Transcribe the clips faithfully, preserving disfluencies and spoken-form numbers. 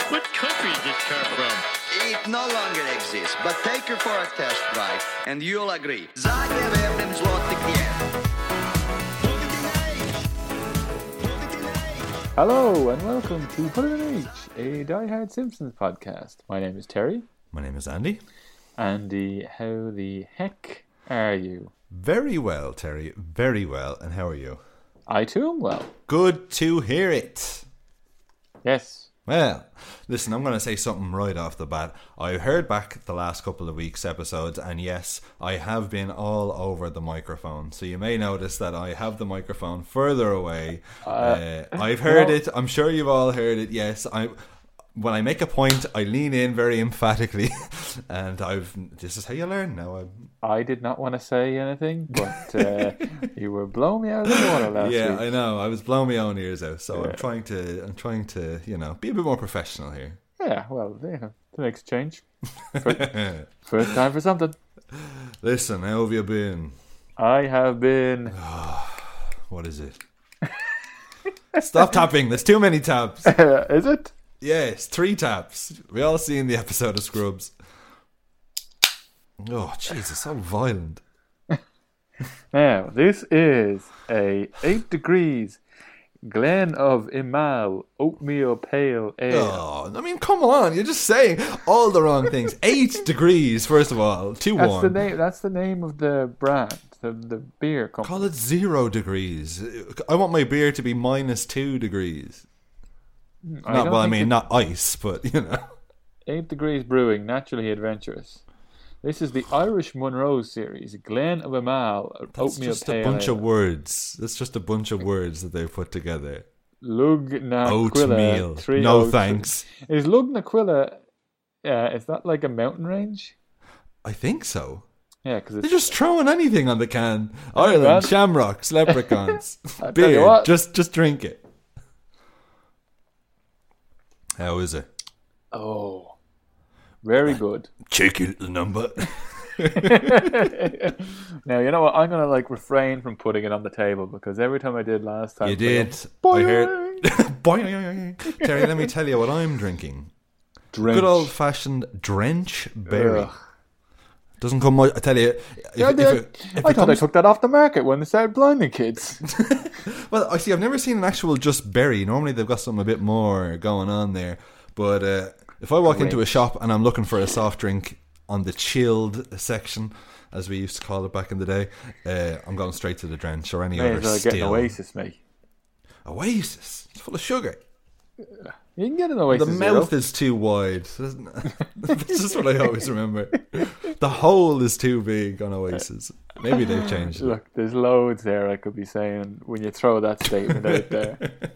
What country is this car from? It no longer exists, but take her for a test drive, and you'll agree. Sage wer dem Slot again. Hello and welcome to Put It in H, a Die Hard Simpsons podcast. My name is Terry. My name is Andy. Andy, how the heck are you? Very well, Terry. Very well. And how are you? I too am well. Good to hear it. Yes. Well, listen, I'm going to say something right off the bat. I heard back the last couple of weeks' episodes, and yes, I have been all over the microphone. So you may notice that I have the microphone further away. Uh, uh, I've heard no. it. I'm sure you've all heard it. Yes, I. When I make a point, I lean in very emphatically, and I've. This is how you learn now. I'm, I did not want to say anything, but uh, you were blowing me out of the water last yeah, week. I know. I was blowing my own ears out, so Yeah. I'm trying to. I'm trying to, you know, be a bit more professional here. Yeah, well, yeah, the next change. First, first time for something. Listen, how have you been? I have been. What is it? Stop tapping. There's too many taps. Is it? Yes, three taps. We all seen the episode of Scrubs. Oh, Jesus, so violent. Now, this is a eight degrees Glen of Imal oatmeal pale ale. Oh, I mean, come on. You're just saying all the wrong things. Eight degrees, first of all. Too That's warm. the name. That's the name of the brand, the the beer company. Call it zero degrees. I want my beer to be minus two degrees. I Not, don't well, I think mean, it- not ice, but, you know. Eight Degrees Brewing, naturally adventurous. This is the Irish Monroe series, Glen of Imal That's oatmeal just pale a bunch ale. of words. That's just a bunch of words that they've put together. Lugnaquilla. Oatmeal. three No oh- thanks. Is Lugnaquilla? Uh, is that like a mountain range? I think so. Yeah, because They're it's just throwing anything on the can. Ireland, man. shamrocks, leprechauns, I tell you beer. what. Just, just drink it. How is it? oh, very good. Check your little number. Now you know what? I'm gonna like refrain from putting it on the table because every time I did last time, You it's like, did. oh, I heard. Boing. Terry, let me tell you what I'm drinking. Drench. Good old fashioned drench berry. Ugh. Doesn't come much. I tell you. If, Yeah, if they- it, if I it thought I comes, took that off the market when they started blinding kids. well, I see. I've never seen an actual just berry. Normally they've got something a bit more going on there. But uh, if I walk into a shop and I'm looking for a soft drink on the chilled section, as we used to call it back in the day, uh, I'm going straight to the drench or any May other as well get an still. Oasis, mate. Oasis. It's full of sugar. You can get an Oasis. The Zero. mouth is too wide. That's just what I always remember. The hole is too big on Oasis. Maybe they've changed it. Look, there's loads there I could be saying when you throw that statement out there.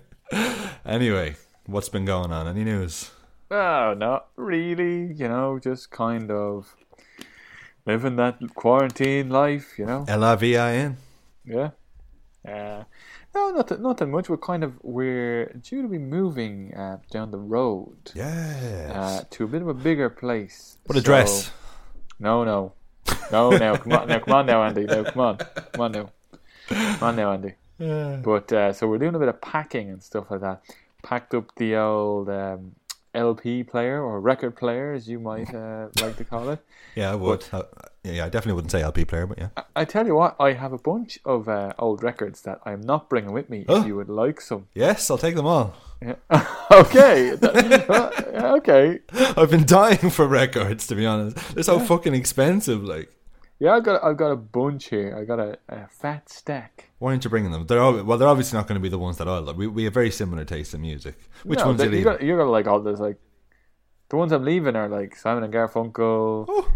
Anyway, what's been going on? Any news? Oh, not really. You know, just kind of living that quarantine life. You know. L I V I N. Yeah. Uh, no, nothing, nothing much. We're kind of we're due to be moving uh, down the road Yes. uh, to a bit of a bigger place. What a So- dress. No, no, no. Now, come on, now, come on, now, Andy. Now, come on, come on, now, come on, now, Andy. But uh, so we're doing a bit of packing and stuff like that. Packed up the old um, L P player or record player, as you might uh, like to call it. Yeah, I would. Uh, yeah, I definitely wouldn't say L P player, but yeah. I, I tell you what, I have a bunch of uh, old records that I'm not bringing with me. Huh? If you would like some. Yes, I'll take them all. Yeah. Okay. That- uh, okay. I've been dying for records, to be honest. They're so fucking expensive. Like, Yeah, I've got I've got a bunch here. I got a, a fat stack. why aren't you bringing them? They're all, well, they're obviously not going to be the ones that I love. We we have very similar taste in music. Which No, ones they- are you you leaving? got, you're gonna like all this. Like the ones I'm leaving are like Simon and Garfunkel. Oh.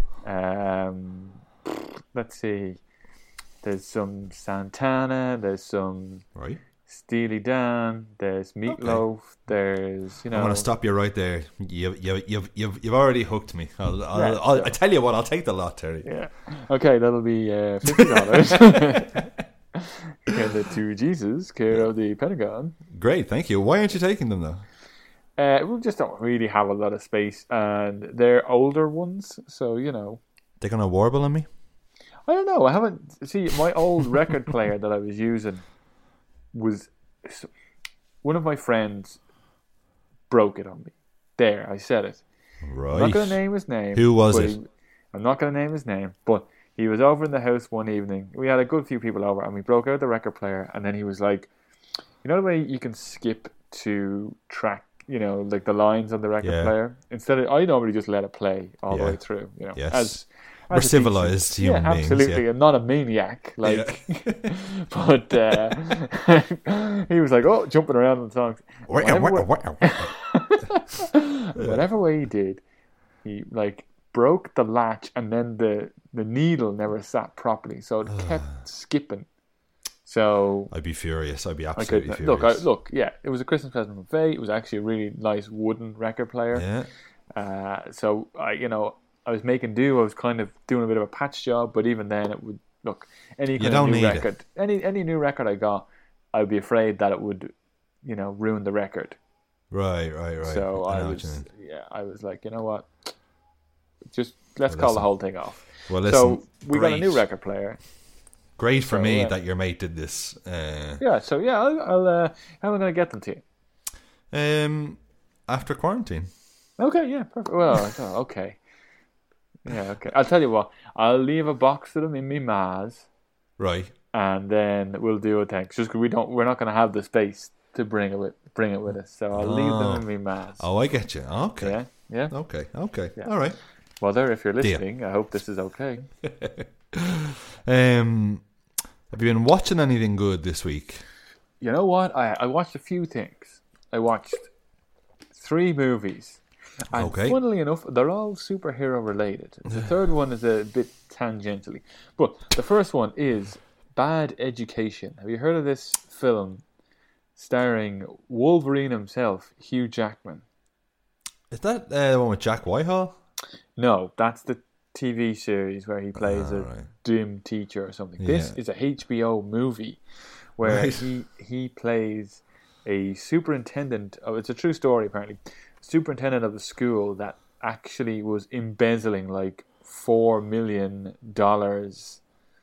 Um, let's see. There's some Santana. There's some Right. Steely Dan. There's Meatloaf. There's you know. I'm going to stop you right there. You, you, you've, you've, you've already hooked me. I'll, I'll, Yeah, I'll, so- I tell you what, I'll take the lot, Terry. Yeah. Okay, that'll be uh, fifty dollars. Hand it to Jesus, care of the Pentagon. Great, thank you. Why aren't you taking them, though? Uh, we just don't really have a lot of space, and they're older ones, so you know. They're going to warble on me? I don't know. I haven't see my old record player that I was using was one of my friends broke it on me. There, I said it. Right. I'm not going to name his name. Who was but it? he- I'm not going to name his name, but he was over in the house one evening. We had a good few people over, and we broke out the record player, and then he was like, you know the way you can skip to track, you know, like the lines on the record Yeah. player? Instead of, I normally just let it play all the Yeah. way through, you know. Yes. As, We're as a civilized decent- human yeah, beings, absolutely. yeah. I'm not a maniac. Like, but uh, he was like, oh, jumping around on songs. Whatever way- Whatever way he did, he like broke the latch, and then the the needle never sat properly, so it kept skipping. So I'd be furious. I'd be I absolutely could look. furious. I, look, yeah, it was a Christmas present from Faye. It was actually a really nice wooden record player. Yeah. Uh, so I, you know, I was making do. I was kind of doing a bit of a patch job, but even then, it would look any kind don't of new need it. record, any any new record I got, I'd be afraid that it would, you know, ruin the record. Right, right, right. So I, know what you was, mean. yeah, I was like, you know what, just let's Well, call the listen. whole thing off. Well, listen, so we got a great. new record player. Great for So, me yeah. that your mate did this. Uh, Yeah, so yeah, I'll, I'll uh, how am I going to get them to you? um, after quarantine. Okay, yeah, perfect. Well, oh, okay. Yeah, okay. I'll tell you what. I'll leave a box of them in me Maz, Right. and then we'll do a thing. Just 'cause we don't, we're not going to have the space to bring it with, bring it with us. So I'll leave Oh. them in me Maz. Oh, I get you. Okay. Yeah, yeah. Okay. Okay. Yeah. All right. Mother, if you're listening, I hope this is okay. Um, have you been watching anything good this week? You know what? I I watched a few things. I watched three movies. And Okay. funnily enough, they're all superhero related. The third one is a bit tangentially. But the first one is Bad Education. Have you heard of this film starring Wolverine himself, Hugh Jackman? Is that uh, the one with Jack Whitehall? No, that's the T V series where he plays Ah, a right. dim teacher or something. This Yeah. is a H B O movie where Right. he he plays a superintendent of, it's a true story apparently, superintendent of a school that actually was embezzling like four million dollars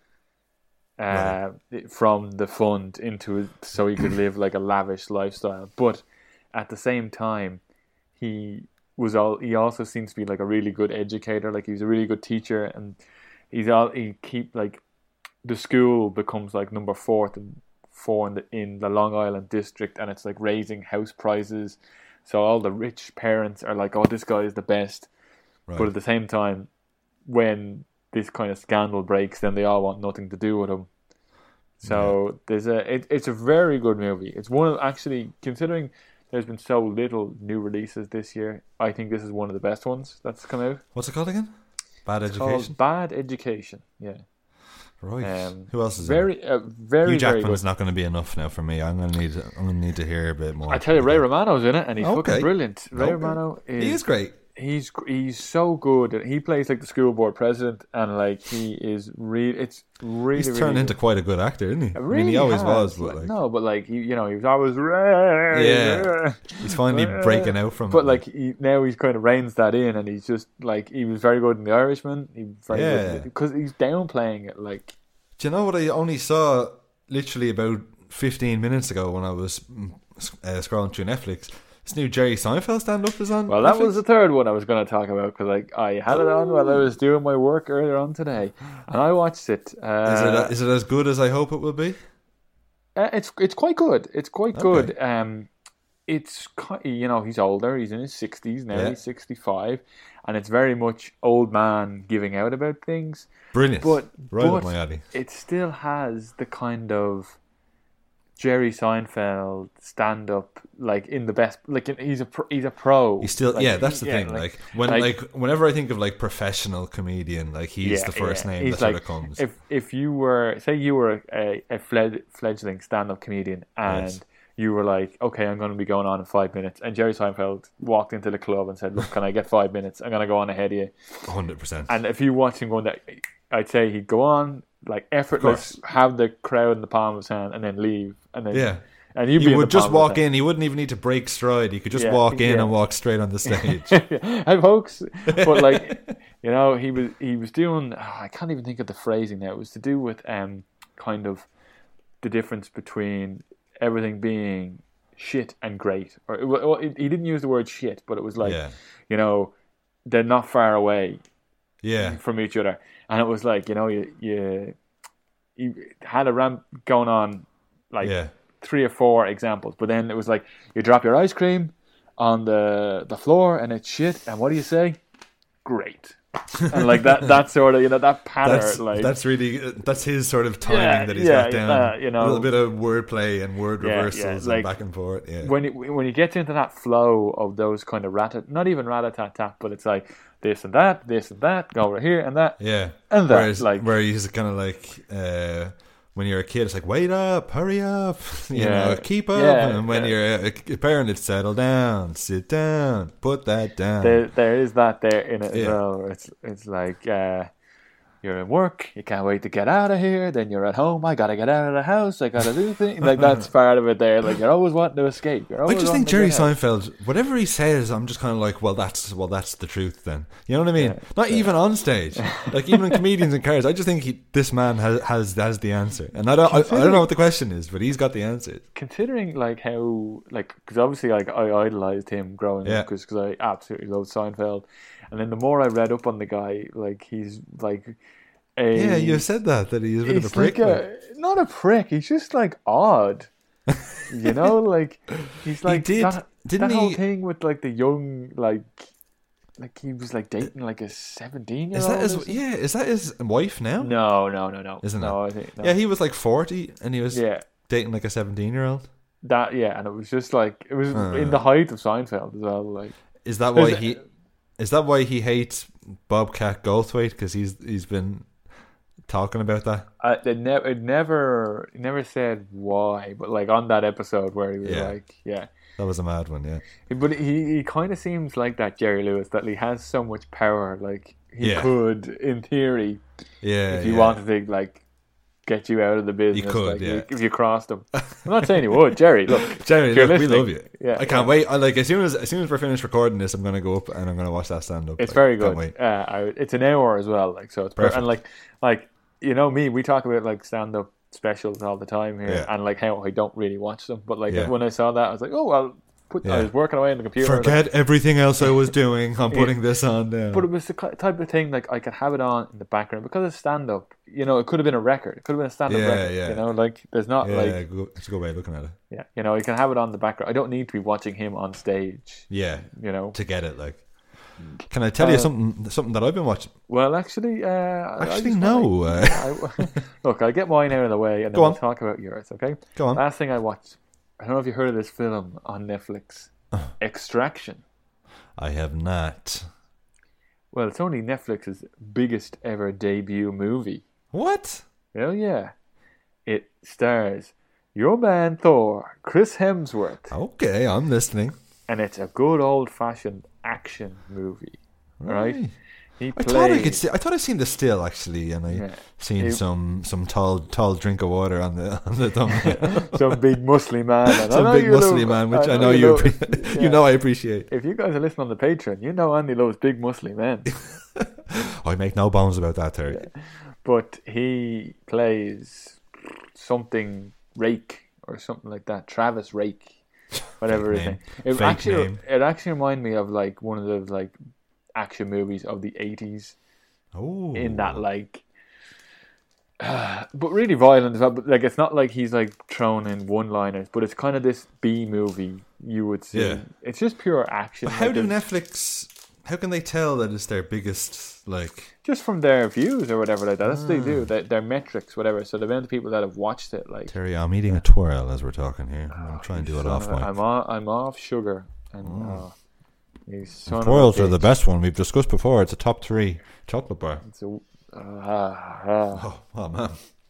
uh, from the fund into it so he could live like a lavish lifestyle. But at the same time, he was all he also seems to be like a really good educator. Like he was a really good teacher, and he's all he keep like the school becomes like number fourth and four in the in the Long Island district, and it's like raising house prices. So all the rich parents are like, "Oh, this guy is the best," Right. but at the same time, when this kind of scandal breaks, then they all want nothing to do with him. So there's a it, it's a very good movie. It's one of actually considering there's been so little new releases this year. I think this is one of the best ones that's come out. What's it called again? Bad It's Education. called Bad Education. Yeah. Right. Um, Who else is in it? very, uh, very, Hugh very Jackman's good. not going to be enough now for me. I'm going to need. I'm going to need to hear a bit more. I tell you, Ray Romano's in it, and he's Okay. fucking brilliant. Ray Okay. Romano is He is great. he's he's so good. And he plays like the school board president, and like he is really. It's really He's really turned good. into quite a good actor, isn't he? It I mean, really he always has, was, but like, no, but like he, you know, he was always Ray. Yeah. he's finally breaking out from. But it. like he, now he's kind of reins that in, and he's just like he was very good in The Irishman. He was very Yeah. good because he's downplaying it. Like do you know what I only saw literally about fifteen minutes ago when I was mm, uh, scrolling through Netflix? This new Jerry Seinfeld stand-up is on. well, that Netflix. was the third one I was going to talk about because like I had it on while I was doing my work earlier on today, and I watched it. Uh, Is it is it as good as I hope it will be? Uh, it's it's quite good. It's quite Okay. good. Um, it's ki- you know he's older. He's in his sixties now. Yeah. He's sixty-five, and it's very much old man giving out about things. Brilliant. But right but up my alley. it still has the kind of Jerry Seinfeld stand up like in the best. Like in, he's a pro, he's a pro. He's still Like, yeah. That's the yeah, thing. Like, when like, like- whenever I think of like professional comedian, like he's yeah, the first yeah. name He's that sort like, of comes. If if you were say you were a, a fled, fledgling stand up comedian and Yes. you were like, okay, I'm going to be going on in five minutes, and Jerry Seinfeld walked into the club and said, look, can I get five minutes? I'm going to go on ahead of you. Hundred percent. And if you watch him going there, I'd say he'd go on like effortless, course. have the crowd in the palm of his hand, and then leave, and then Yeah. and you'd be He in would the just palm of his walk hand. in. He wouldn't even need to break stride. He could just Yeah, walk in yeah. and walk straight on the stage. Hi folks, but like you know, he was he was doing. Oh, I can't even think of the phrasing now. It was to do with um kind of the difference between everything being shit and great. Or it, well, it, he didn't use the word shit, but it was like, Yeah. you know, they're not far away Yeah. from each other, and it was like, you know, you you, you had a ramp going on, like Yeah. three or four examples, but then it was like you drop your ice cream on the the floor and it's shit, and what do you say? Great. And like that that sort of, you know, that pattern, That's, like that's really that's his sort of timing Yeah, that he's yeah, got down. uh, you know. a little bit of wordplay and word Yeah, yeah, reversals like, and back and forth. Yeah, when it, when you get into that flow of those kind of rat not even rat-a-tat-tat, but it's like this and that, this and that, go over here and that. yeah. And that, Whereas, like- where he's kind of like uh, when you're a kid, it's like wait up, hurry up, you Yeah. know, keep up. Yeah, and when yeah. you're a, a parent, it's settle down, sit down, put that down. There, there is that there in it as Yeah. well. It's it's like uh, you're in work, you can't wait to get out of here. Then you're at home, I gotta get out of the house, I gotta do things. Like that's part of it there. Like you're always wanting to escape. You're I always just wanting think to Jerry get out. Seinfeld, whatever he says, I'm just kind of like, well, that's well, that's the truth. Then you know what I mean? Yeah. Not even on stage, like even in comedians and cars. I just think he, this man has has has the answer, and I don't I, I don't know what the question is, but he's got the answer. Considering like how like because obviously like I idolized him growing Yeah. up because I absolutely loved Seinfeld, and then the more I read up on the guy, like he's like a Yeah, you said that that he's a bit of a he's prick. like like- a, not a prick. He's just like odd. You know, like he's like did- that, didn't that whole he- thing with like the young like like he was like dating like a seventeen year Is old. that his? Yeah, is that his wife now? No, no, no, no. Isn't no, it? I think no. Yeah, he was like forty, and he was yeah. dating like a seventeen-year-old. That yeah, and it was just like it was Uh. in the height of Seinfeld as well. Like Is that why There's- he? Is that why he hates Bobcat Goldthwait? Because he's he's been talking about that. I, it, ne- it never, it never said why, but like on that episode where he was Yeah. like, yeah, That was a mad one. Yeah. but he he kind of seems like that Jerry Lewis that he has so much power, like he Yeah. could, in theory, Yeah. if he yeah. wanted to, like get you out of the business. could, like, yeah. if you crossed him. I'm not saying he would, Jerry. Look, Jerry, if you're look, we listening, love you. Yeah, I can't yeah. wait. I like as soon as as soon as we're finished recording this, I'm gonna go up and I'm gonna watch that stand up. It's like, very can't good. wait. Uh, I, it's an hour as well, like so. It's per- Perfect. and like like you know me, we talk about like stand up specials all the time here, Yeah. and like how I don't really watch them. But like Yeah. when I saw that, I was like, oh well. Put, I Yeah. was working away on the computer. I was like, Forget everything else I was doing. I'm putting this on now. but it was the ki- type of thing like I could have it on in the background because it's stand up. You know, it could have been a record. It could have been a stand up Yeah, record. yeah. You know, like there's not yeah, like go, it's a good way of looking at it. yeah. You know, you can have it on the background. I don't need to be watching him on stage. Yeah, You know. to get it. Like, can I tell you Uh, something? Something that I've been watching. Well, actually, uh, I- I Actually, just no. wanna- Uh, I, look, I'll get mine out of the way and then Go we'll on. talk about yours, okay? go on. Last thing I watched, I don't know if you heard of this film on Netflix, Extraction. I have not. Well, it's only Netflix's biggest ever debut movie. What? Hell yeah. It stars your man Thor, Chris Hemsworth, Okay, I'm listening. and it's a good old-fashioned action movie, right? He I plays... thought I could see. I thought I seen the still actually, and I Yeah. seen It- some some tall tall drink of water on the on the thumbnail. some big muscly man. And I some know big you muscly love- man, which I, I know, know you you love- appre- yeah. you know I appreciate. If you guys are listening on the Patreon, you know Andy loves big muscly men. I make no bones about that, Terry. But he plays something Rake or something like that. Travis Rake, whatever his name. name. It Fake actually name. it actually reminded me of like one of those like action movies of the eighties. Oh, In that like, but really violent as well. But like it's not like he's like thrown in one-liners, but it's kind of this B movie you would see. Yeah. It's just pure action. But how like do there's- Netflix? How can they tell that it's their biggest like? just from their views or whatever like that. That's what they Ah. do. Their, their metrics, whatever. So the amount of people that have watched it, like Terry, I'm eating a twirl as we're talking here. I'm gonna try and do it son off of a- mic. I'm off. I'm off sugar, and oh, you son of a Twirls are the bitch. best one we've discussed before. It's a top three chocolate bar. It's a, uh, ah, ah. Oh, oh man.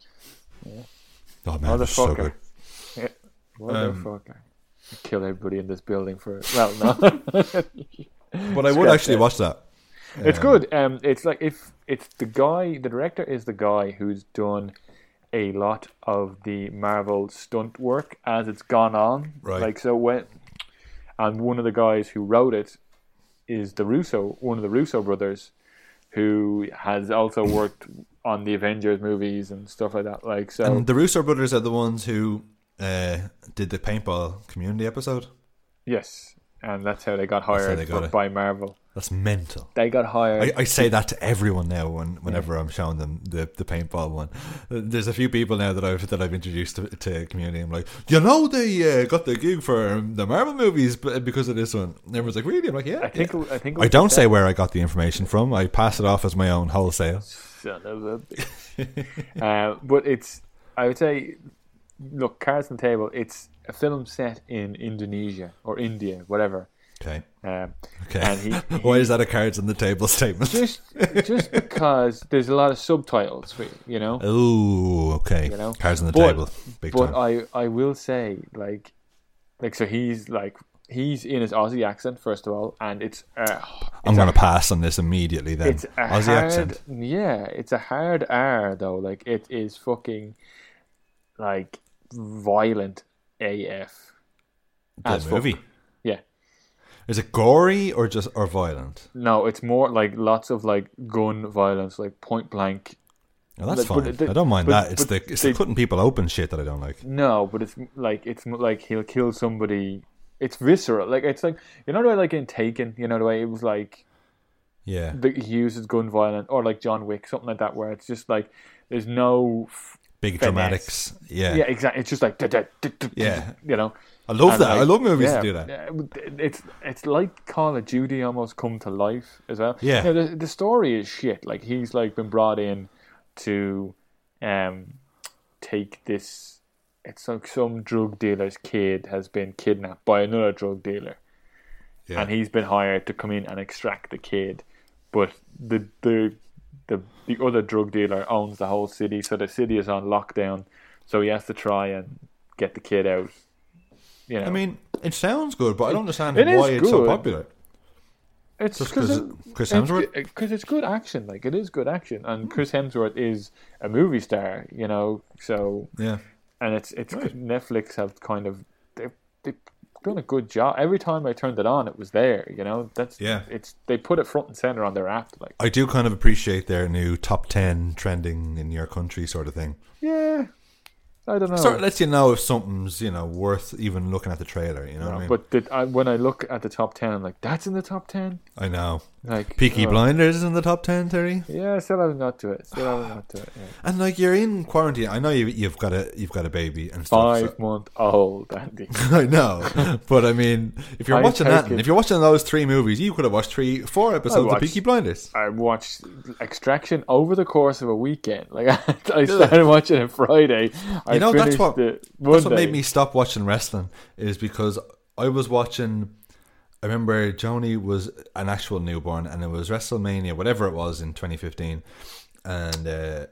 Oh man, it's so Motherfucker. good. Motherfucker. Kill everybody in this building for well, no. But I would Scratch actually that. watch that. It's Um, good. Um, it's like if it's the guy, the director is the guy who's done a lot of the Marvel stunt work as it's gone on. Right. Like so when, and one of the guys who wrote it is the Russo, one of the Russo brothers, who has also worked on the Avengers movies and stuff like that. Like so, And the Russo brothers are the ones who uh, did the paintball community episode. Yes, and that's how they got how hired they got for, it. by Marvel. That's mental. They got hired. I, I say that to everyone now when, whenever yeah. I'm showing them the, the paintball one. There's a few people now that I've that I've introduced to, to community. I'm like, you know, they uh, got the gig for the Marvel movies because of this one. And everyone's like, really? I'm like, yeah. I think. Yeah. I think. I don't say where I got the information from. I pass it off as my own wholesale. Son of a bitch. uh, but it's. I would say, look, cards on the table. It's a film set in Indonesia or India, whatever. Okay. Um, okay. And he, he, Why is that a cards on the table statement? Just, just because there's a lot of subtitles, for you, you know. Oh, okay. You know? Cards on the but, table, big but time. But I, I will say, like, like so he's like he's in his Aussie accent first of all, and it's. Uh, it's I'm going to pass on this immediately. Then it's a Aussie hard, accent. Yeah, it's a hard R though. Like it is fucking, like violent A F. The movie. Fuck. Yeah. Is it gory or just or violent? No, it's more like lots of like gun violence, like point blank. Oh, that's but, fine. but, I don't mind but, that. It's but the it's they, the cutting people open shit that I don't like. No, but it's like it's like he'll kill somebody. It's visceral. Like it's like you know the way like in Taken, you know the way it was like. Yeah. The, he uses gun violence, or like John Wick, something like that, where it's just like there's no f- big finesse. dramatics. Yeah. Yeah, exactly. It's just like da, da, da, da, yeah, you know. I love and that. like, I love movies yeah, to do that. It's it's like Call of Duty almost come to life as well. Yeah. You know, the the story is shit. Like he's like been brought in to um take this. It's like some drug dealer's kid has been kidnapped by another drug dealer, yeah. and he's been hired to come in and extract the kid. But the the the the other drug dealer owns the whole city, so the city is on lockdown. So he has to try and get the kid out. You know, I mean, it sounds good, but I don't understand it why it's good. so popular. It's just because Chris Hemsworth. Because it's good action. Like it is good action, and Chris Hemsworth is a movie star. You know, so yeah. And it's it's right. Netflix have kind of they they done a good job. Every time I turned it on, it was there. You know, that's yeah. It's they put it front and center on their app. Like I do kind of appreciate their new top ten trending in your country sort of thing. Yeah. I don't know. Sort of lets you know if something's, you know, worth even looking at the trailer. You know no, what I mean? But did I, when I look at the top ten, I'm like, that's in the top ten. I know. Like Peaky oh. Blinders is in the top ten, Terry. Yeah, I still haven't got to it. Still haven't got to it. Yeah. And like you're in quarantine. I know you, you've got a you've got a baby and stuff. Five so. month old, Andy. I know, but I mean, if you're I watching that, it. if you're watching those three movies, you could have watched three, four episodes watched, of Peaky Blinders. I watched Extraction over the course of a weekend. Like I started watching it Friday. I you know, that's what it that's what made me stop watching wrestling is because I was watching. I remember Joni was an actual newborn, and it was WrestleMania, whatever it was, in twenty fifteen, and uh,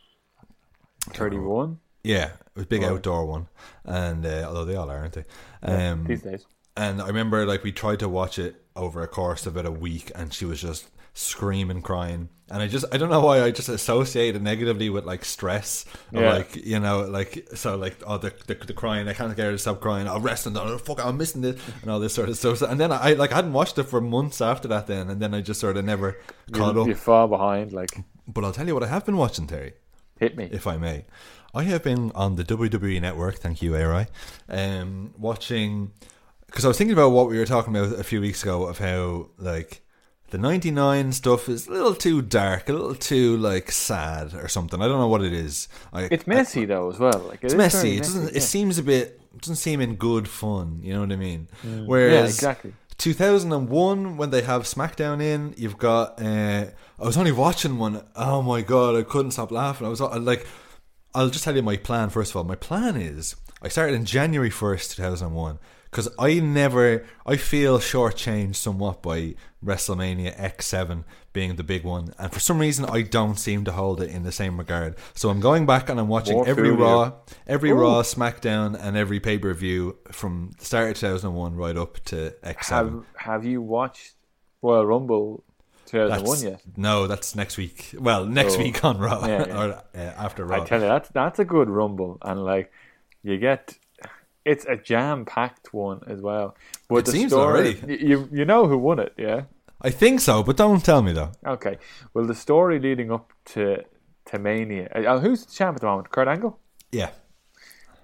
thirty-one. Yeah, it was a big oh. outdoor one, and uh, although they all are, aren't they? Yeah, um, these days. And I remember, like, we tried to watch it over a course of about a week, and she was just screaming, crying, and I just, I don't know why I just associate it negatively with like stress, or yeah. like, you know, like, so like, oh, the, the, the crying, I can't get her to stop crying, oh, wrestling, oh, fuck, I'm missing this, and all this sort of stuff. And then I, like, I hadn't watched it for months after that then, and then I just sort of never caught you, up. You fall behind, like. But I'll tell you what I have been watching, Terry. Hit me. If I may. I have been on the W W E Network, thank you, A R I, um, watching, because I was thinking about what we were talking about a few weeks ago, of how, like, the ninety-nine stuff is a little too dark, a little too, like, sad or something. I don't know what it is. I, it's messy, I, though, as well. Like, it it's is messy. It messy, doesn't. yeah. It seems a bit, it doesn't seem in good fun, you know what I mean? Mm. Whereas yeah, exactly. two thousand one, when they have SmackDown in, you've got, uh, I was only watching one, oh my god, I couldn't stop laughing. I was like, I'll just tell you my plan first of all. My plan is, I started in January first, two thousand one, because I never, I feel shortchanged somewhat by WrestleMania X seven being the big one, and for some reason I don't seem to hold it in the same regard. So I'm going back and I'm watching More every food, Raw, yeah. every Ooh. Raw, SmackDown, and every pay-per-view from the start of two thousand one right up to X seven. Have, have you watched Royal Rumble two thousand one That's, yet? no, that's next week. Well, next Oh. week on Raw, Yeah, yeah. or uh, after Raw. I tell you, that's that's a good Rumble, and like you get, it's a jam-packed one as well. But It the seems story, already. You you know who won it, yeah? I think so, but don't tell me though. Okay. Well, the story leading up to to Mania. Uh, who's the champ at the moment? Kurt Angle. Yeah.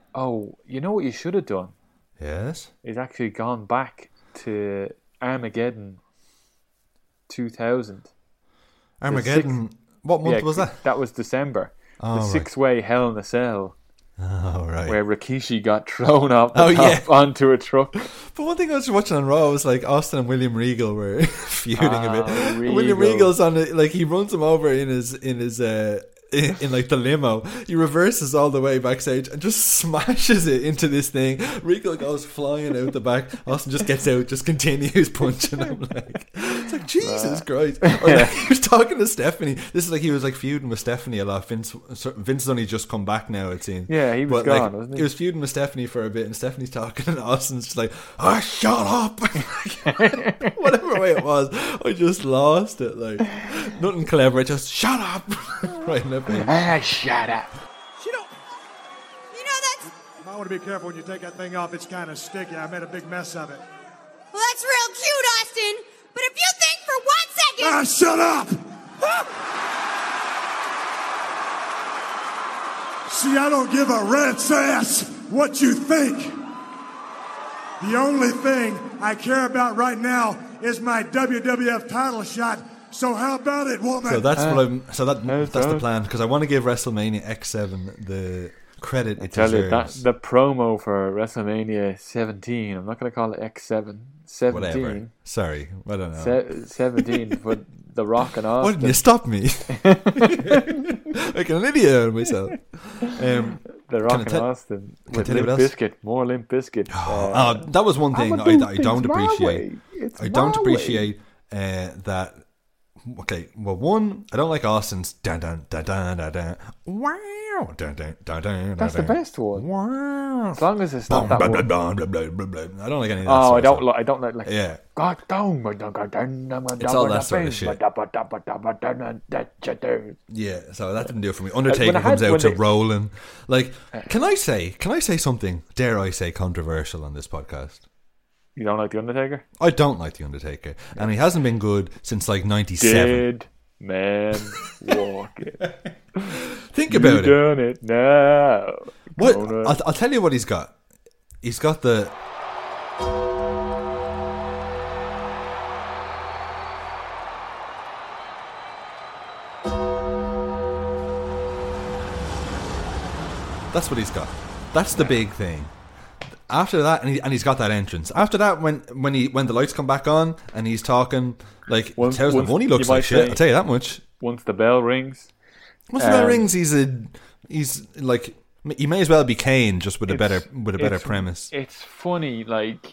Oh, you know what you should have done? Yes. Is actually gone back to Armageddon two thousand. Armageddon. What month Yeah, was that? That was December. Oh, the right. six-way Hell in a Cell, Oh, right. where Rikishi got thrown off the Oh, top yeah. onto a truck. But one thing I was watching on Raw was like Austin and William Regal were feuding a bit. Ah, And William Regal. Regal's on it, like he runs him over in his in his uh in, in like the limo. He reverses all the way backstage and just smashes it into this thing. Regal goes flying out the back. Austin just gets out, just continues punching him. Like it's like Jesus Christ. Or like, he was talking to Stephanie. This is like he was like feuding with Stephanie a lot. Vince Vince has only just come back now, it seems. Yeah, he was But, like, gone, wasn't he? He was feuding with Stephanie for a bit, and Stephanie's talking, and Austin's just like, "Ah, shut up!" Whatever way it was, I just lost it. Like nothing clever, just shut up. Right in the face. Ah, shut up. You know, You know, that's, you might want to be careful when you take that thing off. It's kind of sticky. I made a big mess of it. well, that's real cute, Austin. But if you think for one second... Ah, shut up! See, I don't give a rat's ass what you think. The only thing I care about right now is my W W F title shot. So how about it, woman? So that's what I'm. So that no, that's the don't. plan, because I want to give WrestleMania X seven the credit it Tell you deserves. that the promo for WrestleMania seventeen. I'm not going to call it X seven. seventeen. Whatever. Sorry, I don't know. Se- seventeen for The Rock and Why didn't Austin. you stop me? Making an idiot out of myself. Um, The Rock Can I and tell- Austin can I with tell you Limp what else? Bizkit. More Limp Bizkit. Oh, Uh, that was one thing I'ma I, do I don't things my appreciate. way. It's I don't my appreciate uh, that. Okay, well, one, I don't like Austin's dun dun dun dun dun dun. Wow, dun dun dun dun. That's dun, the dun. best one. Wow. As long as it's not Blah, that blah, one. blah, blah, blah, blah, blah. I don't like any of that. Oh, sort I of don't stuff. like. I don't like. like Yeah. God damn. It's all that sort of shit. Yeah, so that didn't do it for me. Undertaker when I had- comes out when to they- rolling. Like, can I say? Can I say something? Dare I say controversial on this podcast? You don't like the Undertaker? I don't like the Undertaker, and he hasn't been good since like ninety-seven. Dead man walking. Think You about it. done it now. What? Gonna- I'll, I'll tell you what he's got. He's got the. That's what he's got. That's the big thing. After that, and, he, and he's got that entrance. After that, when when he when the lights come back on and he's talking like Once- two thousand one, he once- looks you like might shit. say- I'll tell you that much. Once the bell rings, Once the bell um, rings, he's a he's like he may as well be Kane, just with a better it's- with a better it's- premise. It's funny, like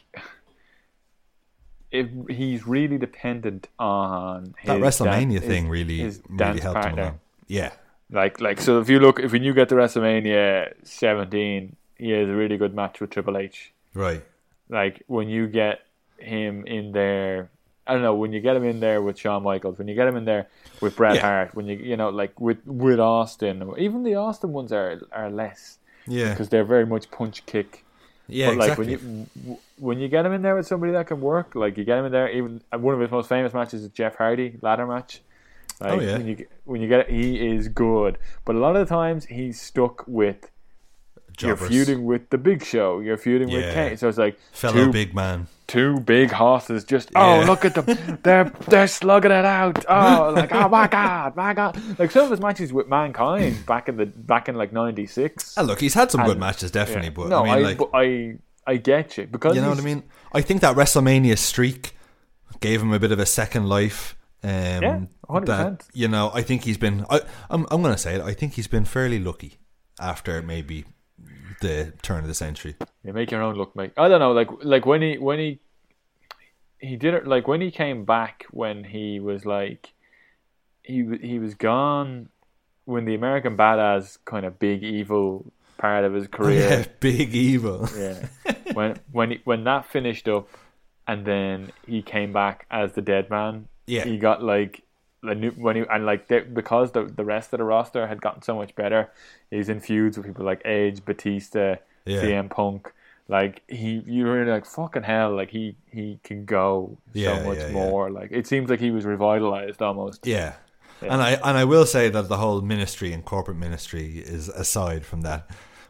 if he's really dependent on That his WrestleMania dan- thing his- really his really dance helped him partner. along. Yeah. Like, like so, if you look, if when you get to WrestleMania seventeen, he has a really good match with Triple H. Right. Like when you get him in there, I don't know. When you get him in there with Shawn Michaels, when you get him in there with Bret Yeah. Hart, when you you know like with with Austin, even the Austin ones are are less Yeah. because they're very much punch kick. Yeah. But like exactly. when you when you get him in there with somebody that can work, like you get him in there. Even one of his most famous matches is Jeff Hardy ladder match. Like, Oh, yeah. When you when you get it, he is good. But a lot of the times he's stuck with Jobbers. you're feuding with the Big Show. You're feuding Yeah. with Kane. So it's like fellow two, big man. two big horses. Just oh Yeah. look at them. They're they're slugging it out. Oh like oh my god, my god. Like some of his matches with Mankind back in the back in like ninety-six. Ah, look, he's had some good And- matches, definitely. But no, I mean, like, but I I get you because you know what I he's- mean. I think that WrestleMania streak gave him a bit of a second life. Um, Yeah, one hundred percent. that, you know, I think he's been. I, I'm I'm going to say it. I think he's been fairly lucky after maybe the turn of the century. You make your own look, mate. I don't know, like like when he when he he did it like when he came back when he was like he w- he was gone when the American Badass kind of big evil part of his Oh, career. yeah, big evil. Yeah. when when he, when that finished up, and then he came back as the Dead Man. Yeah. He got like the new when he and like they, because the the rest of the roster had gotten so much better. He's in feuds with people like Edge, Batista, Yeah. C M Punk. Like he, you were like fucking hell. Like he he can go Yeah, so much yeah, yeah. more. Like it seems like he was revitalized almost. Yeah. And I and I will say that the whole ministry and corporate ministry is aside from that.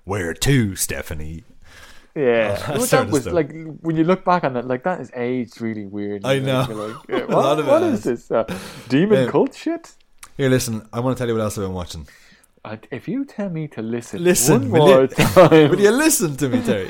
Where to, Stephanie? Yeah, Oh, that Well, sort that of was stuff. like when you look back on it, like that is aged really weird. I you know. You're like, yeah, A what, lot of it what has. is this uh, demon Um, cult shit? Here, listen. I want to tell you what else I've been watching. I, if you tell me to listen, Listen, one will more you- time, Will you listen to me, Terry?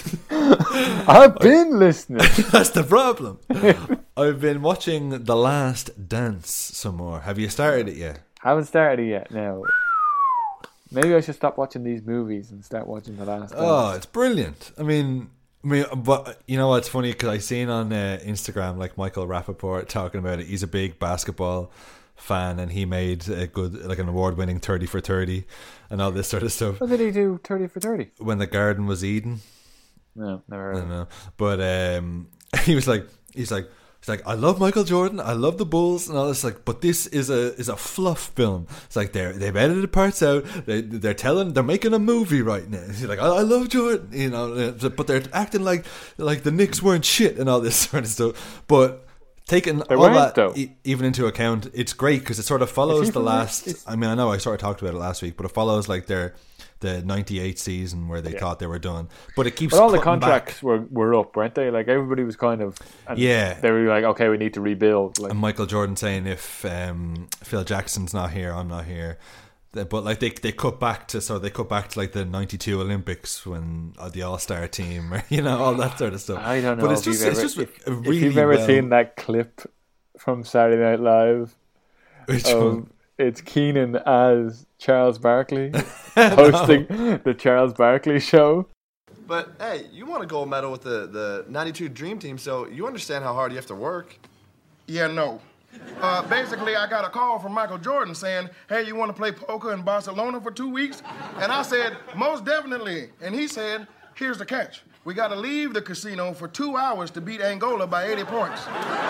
I've been listening. That's the problem. I've been watching The Last Dance some more. Have you started it yet? Haven't started it yet. No. Maybe I should stop watching these movies and start watching The Last Dance. Oh, it's brilliant. I mean, I mean, but you know what's funny? Because I seen on uh, Instagram like Michael Rappaport talking about it. He's a big basketball fan, and he made a good, like an award-winning thirty for thirty, and all this sort of stuff. What did he do? Thirty for thirty? When the garden was Eden, No, never I heard. don't of it. know. But um, he was like, he's like, he's like, I love Michael Jordan, I love the Bulls, and all this. Like, but this is a is a fluff film. It's like they're they've edited parts out. They they're telling they're making a movie right now. He's like, I, I love Jordan, you know, but they're acting like like the Knicks weren't shit and all this sort of stuff. But taking all weren't, that though. e- even into account, it's great because it sort of follows he the from there? last. Is- I mean, I know I sort of talked about it last week, but it follows like their the ninety-eight season where they thought they were done, but it keeps. But all the cutting back. contracts were, were up, weren't they? Like everybody was kind of and Yeah. They were like, okay, we need to rebuild. Like And Michael Jordan saying if um, Phil Jackson's not here, I'm not here. The- But like they they cut back to so they cut back to like the ninety-two Olympics when uh, the All Star team, or, you know, all that sort of stuff. I don't know. But it's if just you've it's ever, just if, a if really you've ever well- seen that clip from Saturday Night Live. Which Um, one? it's Keenan as Charles Barkley hosting the Charles Barkley show. But hey, you won a gold medal with the, the ninety-two Dream Team, so you understand how hard you have to work. Yeah, no. Uh, basically, I got a call from Michael Jordan saying, hey, you want to play poker in Barcelona for two weeks? And I said, most definitely. And he said, here's the catch. We got to leave the casino for two hours to beat Angola by eighty points.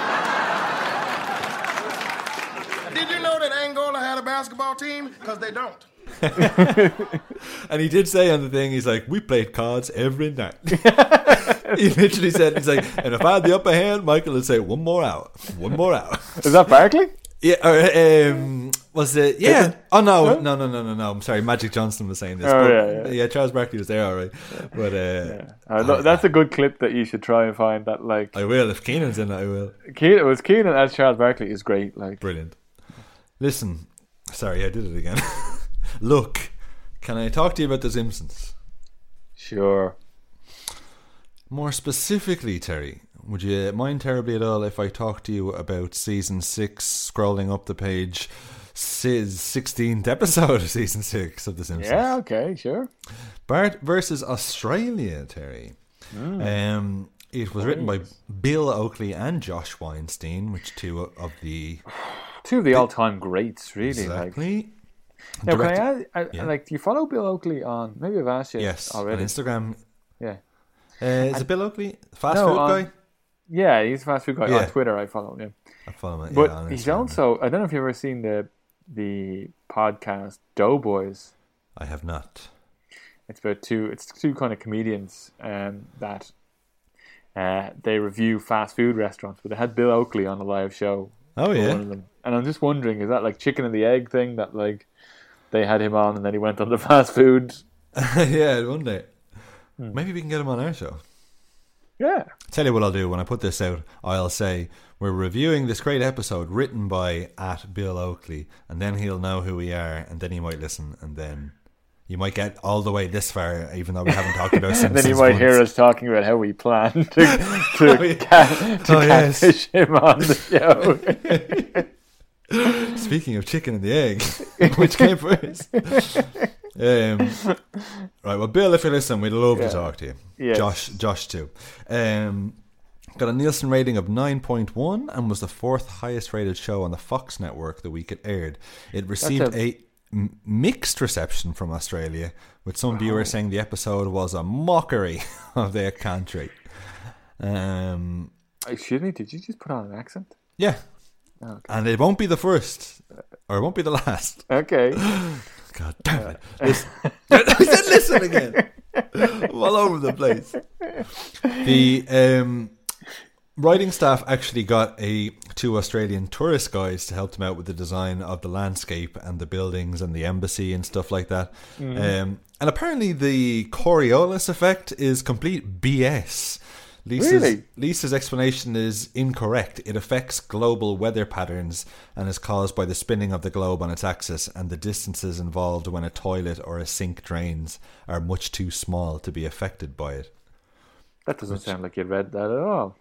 Did you know that Angola had a basketball team? Because they don't. And he did say on the thing, he's like, we played cards every night. He literally said, he's like, and if I had the upper hand, Michael would say, one more hour, one more hour. Is that Barkley? Yeah, or, um, was it? Yeah. Oh no, no, no, no, no, no. I'm sorry. Magic Johnson was saying this. Oh, but, yeah, yeah. Charles Barkley was there, all right. But uh, Uh, no, that's a good clip that you should try and find. That like I will if Keenan's in it. I will. Keenan, it was Keenan as Charles Barkley is great. Like Brilliant. Listen, sorry, I did it again. Look, can I talk to you about The Simpsons? sure. More specifically, Terry, would you mind terribly at all if I talk to you about season six, scrolling up the page, sixteenth episode of season six of The Simpsons? Yeah. Okay. Sure. Bart versus Australia, Terry. Um, it was written by Bill Oakley and Josh Weinstein, which two of the Two of the all-time greats, really. Like exactly. now, can I, Directed- ask, I yeah. like? Do you follow Bill Oakley on? Maybe I've asked you Yes, already. on Instagram. Yeah. Uh, is it Bill Oakley, fast No, food on- guy? Yeah, he's a fast food guy Yeah. on Twitter. I follow him. Yeah. I follow him. But yeah, on he's Instagram. also, I don't know if you've ever seen the the podcast Doughboys. I have not. It's about two, it's two kind of comedians um, that uh, they review fast food restaurants, but they had Bill Oakley on a live show. Oh for yeah. one of them. And I'm just wondering, is that like chicken and the egg thing that like they had him on and then he went on the fast food? Yeah, one day. Hmm. Maybe we can get him on our show. Yeah. Tell you what I'll do when I put this out. I'll say we're reviewing this great episode written by at Bill Oakley, and then he'll know who we are, and then he might listen, and then you might get all the way this far, even though we haven't talked about And Simpsons. then you might once. hear us talking about how we plan to, to, Oh, yeah. ca- to Oh, yes. catfish him on the show. Speaking of chicken and the egg, which came first? Um, right, well, Bill, if you listen, we'd love Yeah. to talk to you. Yes. Josh, Josh too. Um, got a Nielsen rating of nine point one and was the fourth highest rated show on the Fox network the week it aired. It received a- a m- mixed reception from Australia, with some viewers saying the episode was a mockery of their country. Um, Excuse me, did you just put on an accent? yeah. Okay. And it won't be the first, or it won't be the last. Okay. God damn it. Listen. I said listen again. I'm all over the place. The um writing staff actually got a two Australian tourist guides to help them out with the design of the landscape and the buildings and the embassy and stuff like that. Mm. Um, and apparently the Coriolis effect is complete B S. Lisa's, really? Lisa's explanation is incorrect. It affects global weather patterns and is caused by the spinning of the globe on its axis, and the distances involved when a toilet or a sink drains are much too small to be affected by it. That doesn't Which... sound like you read that at all.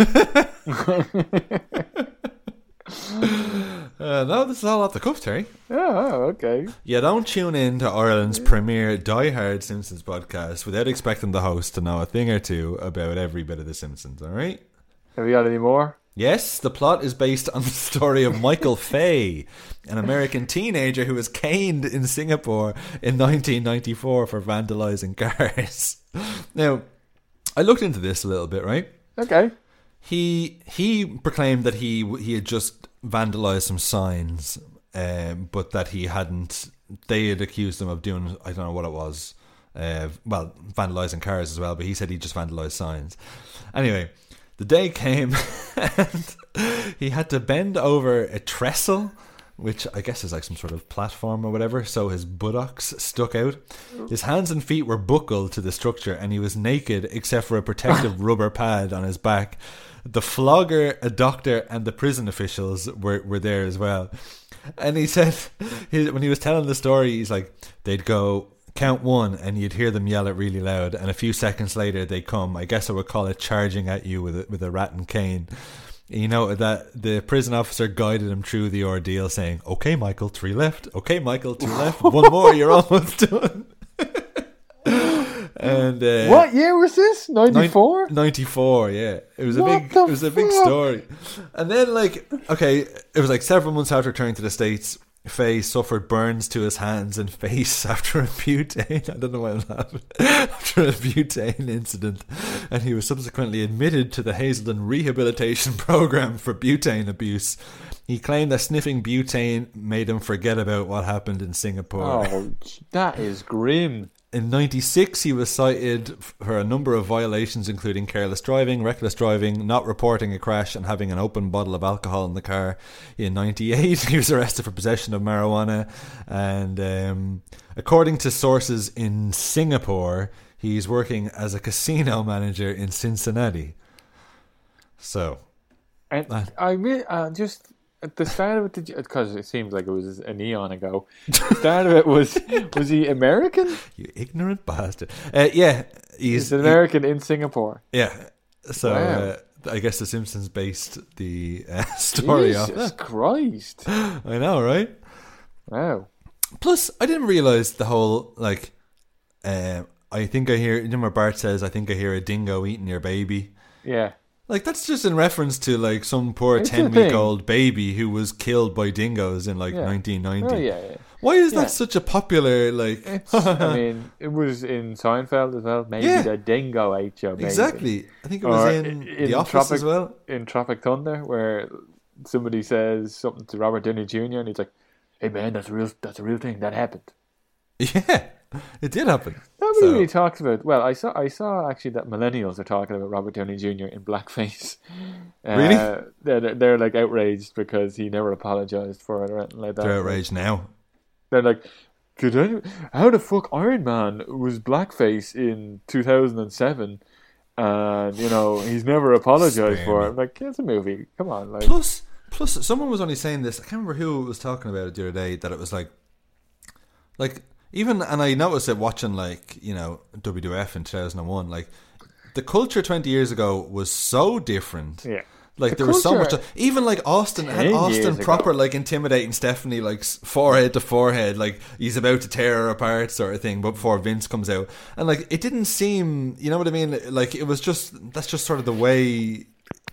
uh, no, this is all off the cuff, Terry. Oh, okay. You don't tune in to Ireland's premier Die-Hard Simpsons podcast without expecting the host to know a thing or two about every bit of The Simpsons, alright? Have you got any more? Yes, the plot is based on the story of Michael Fay, an American teenager who was caned in Singapore in nineteen ninety-four for vandalising cars. Now, I looked into this a little bit, right? Okay. He he proclaimed that he he had just vandalised some signs, um, but that he hadn't. They had accused him of doing, I don't know what it was, uh, well, vandalising cars as well, but he said he just vandalised signs. Anyway, the day came and he had to bend over a trestle, which I guess is like some sort of platform or whatever, so his buttocks stuck out. His hands and feet were buckled to the structure, and he was naked except for a protective rubber pad on his back. The flogger, a doctor, and the prison officials were, were there as well. And he said, he, when he was telling the story, he's like, they'd go, count one, and you'd hear them yell it really loud, and a few seconds later they come. I guess I would call it charging at you with a, with a rat and cane. You know, that the prison officer guided him through the ordeal, saying, okay, Michael, three left. Okay, Michael, two left. One more, you're almost done. And uh, what year was this? ninety-four? ninety-four, yeah. It was a what big it was a big fuck? story. And then, like, okay, it was like several months after returning to the States, Faye suffered burns to his hands and face after a butane. I don't know why I'm laughing. After a butane incident, and he was subsequently admitted to the Hazelden Rehabilitation Program for butane abuse. He claimed that sniffing butane made him forget about what happened in Singapore. Oh, that is grim. In ninety-six, he was cited for a number of violations, including careless driving, reckless driving, not reporting a crash, and having an open bottle of alcohol in the car. In ninety-eight, he was arrested for possession of marijuana. And um, according to sources in Singapore, he's working as a casino manager in Cincinnati. So, and uh, I mean, uh, just at the start of it, because it seems like it was an eon ago. The start of it was was he American? You ignorant bastard! Uh, yeah, he's, he's an American he, in Singapore. Yeah, so wow. uh, I guess The Simpsons based the uh, story Jesus off. Jesus Christ! I know, right? Wow. Plus, I didn't realize the whole like. Uh, I think I hear. You know, where Bart says, "I think I hear a dingo eating your baby." Yeah. Like, that's just in reference to, like, some poor ten-week-old baby who was killed by dingoes in, like, yeah. nineteen ninety. Oh, yeah, yeah. Why is yeah. that such a popular, like... I mean, it was in Seinfeld as well. Maybe yeah. the dingo ate your baby. Exactly. I think it was in, in The Office Tropic, as well. In Tropic Thunder, where somebody says something to Robert Downey Junior and he's like, hey, man, that's a real, that's a real thing. That happened. Yeah. It did happen. Nobody so. really talks about. Well, I saw. I saw actually that millennials are talking about Robert Downey Junior in blackface. Really? Uh, they're, they're like outraged because he never apologized for it or anything like that. They're outraged now. They're like, Did any, how the fuck Iron Man was blackface in two thousand seven, and you know he's never apologized Spam. for it. I'm like, it's a movie. Come on. Like, plus, plus, someone was only saying this. I can't remember who was talking about it the other day. That it was like, like. Even, and I noticed it watching, like, you know, W W F in two thousand one, like, the culture twenty years ago was so different. Yeah. Like, the there was so much, culture even, like, Austin, had Austin proper, ago. like, intimidating Stephanie, like, forehead to forehead, like, he's about to tear her apart sort of thing, but before Vince comes out. And, like, it didn't seem, you know what I mean? Like, it was just, that's just sort of the way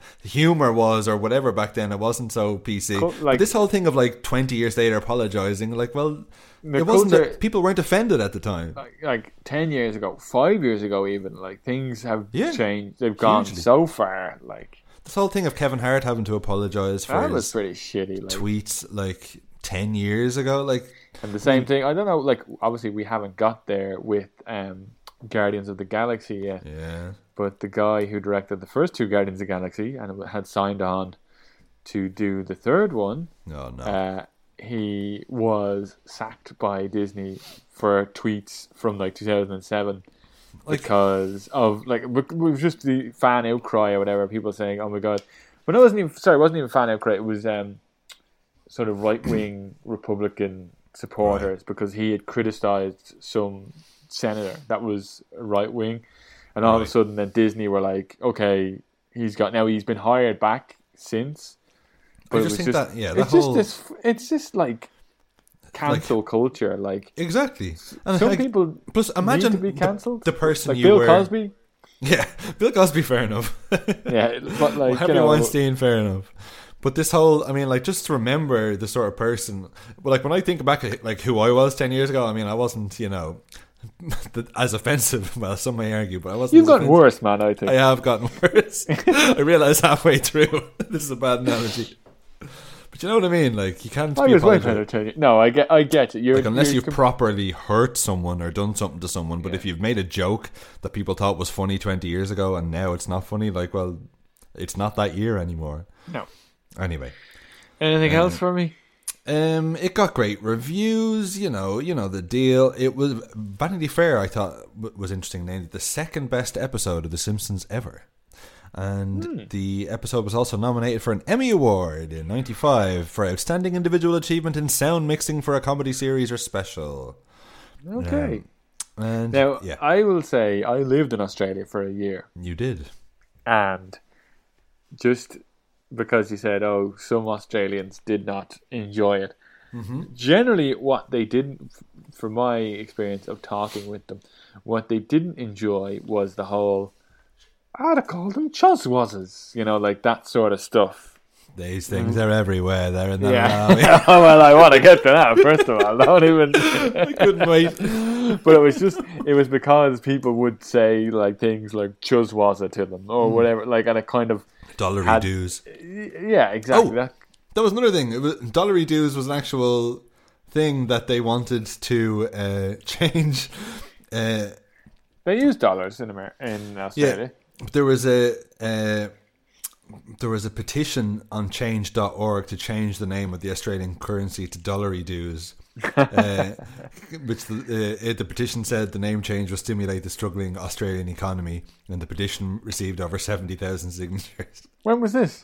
humor was or whatever back then. It wasn't so P C. Like, but this whole thing of, like, twenty years later apologizing, like, well... It wasn't that people weren't offended at the time. Like, like ten years ago, five years ago, even like things have yeah, changed. They've gone hugely. so far. Like this whole thing of Kevin Hart having to apologize for that his was pretty shitty. Like, tweets like ten years ago. Like, and the same thing. I don't know. Like, obviously, we haven't got there with um Guardians of the Galaxy yet. Yeah. But the guy who directed the first two Guardians of the Galaxy and had signed on to do the third one, No, no. uh, he was sacked by Disney for tweets from like two thousand seven Like- because of like it was just the fan outcry or whatever. People saying, "Oh my god!" But it wasn't even sorry, it wasn't even fan outcry. It was um, sort of right wing Republican supporters Right. because he had criticized some senator that was right wing, and all of Right. a sudden then Disney were like, "Okay, he's got now he's been hired back since." I it just was think that, yeah, that it's whole- just this. It's just like cancel culture. Like Exactly. And some like, people plus imagine need to be the- cancelled. the person like you Bill were- Cosby. Yeah, Bill Cosby, fair enough. Yeah, but like Harvey you know, Weinstein, fair enough. But this whole, I mean, like, just to remember the sort of person, well, like, when I think back at, like, who I was ten years ago, I mean, I wasn't, you know, as offensive, well, some may argue, but I wasn't you've as gotten offensive. worse, man. I think. I have gotten worse. I realised halfway through, this is a bad analogy. But you know what I mean? Like, you can't I be was way apologetic. better than you. No, I get, I get it. You're, Like, unless you're you've com- properly hurt someone or done something to someone, but if you've made a joke that people thought was funny twenty years ago and now it's not funny, like, well, it's not that year anymore. no. Anyway. Anything Um, else for me? Um, it got great reviews, you know, you know the deal. It was Vanity Fair. I thought w- was interesting. Named it the second best episode of The Simpsons ever, and Hmm. the episode was also nominated for an Emmy Award in ninety-five for outstanding individual achievement in sound mixing for a comedy series or special. Okay. Um, and Now, yeah, I will say I lived in Australia for a year, you did. and just because you said, "Oh, some Australians did not enjoy it," Mm-hmm. generally, what they didn't, f- from my experience of talking with them, what they didn't enjoy was the whole, I'd have called them chuzwazzes, you know, like that sort of stuff. These things are everywhere. They're in the Mm-hmm. Yeah. yeah. Oh, well, I want to get to that, first of all. Don't even. I couldn't wait. But it was just, it was because people would say, like, things like chuzwazza to them or whatever, like, and it kind of. Dollary Had- dues. Yeah, exactly. Oh. That, That was another thing. It was, Dollary dues was an actual thing that they wanted to uh, change. Uh, they use dollars in America, in Australia. yeah, there was a uh, there was a petition on change dot org to change the name of the Australian currency to Dollary dues. uh, which the, uh, the petition said the name change will stimulate the struggling Australian economy, and the petition received over seventy thousand signatures. When was this?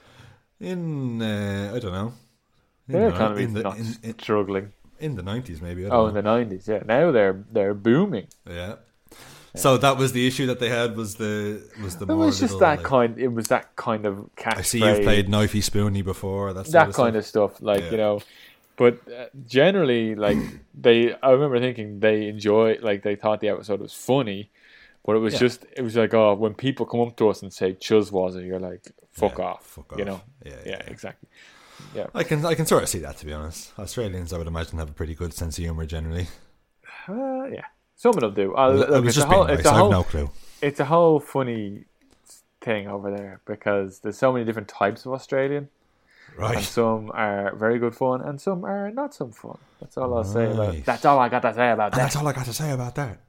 In uh, I don't know. In Their the- economy in is the, not in, in, struggling. in the nineties, maybe. I don't Oh, know. in the nineties, yeah. Now they're they're booming. Yeah. So that was the issue that they had was the was the It more was just little, that like, kind. It was that kind of catchphrase. I see you've played Knifey Spoony before. That's that kind of stuff, like Yeah. you know. But uh, generally, like they, I remember thinking they enjoy, like they thought the episode was funny, but it was Yeah. just, it was like, oh, when people come up to us and say "chuzwazza," you're like, "Fuck Yeah, off," fuck you off. know? Yeah, yeah, yeah. exactly. Yeah, I can I can sort of see that, to be honest. Australians, I would imagine, have a pretty good sense of humor generally. uh, yeah. Some of them do. I'll, I look, was it's just a whole, being it's nice. a I have whole, no clue. it's a whole funny thing over there because there's so many different types of Australian. And Right. some are very good fun, and some are not so fun. That's all I'll say about. Right. That's all I got to say about And that. that's all I got to say about that.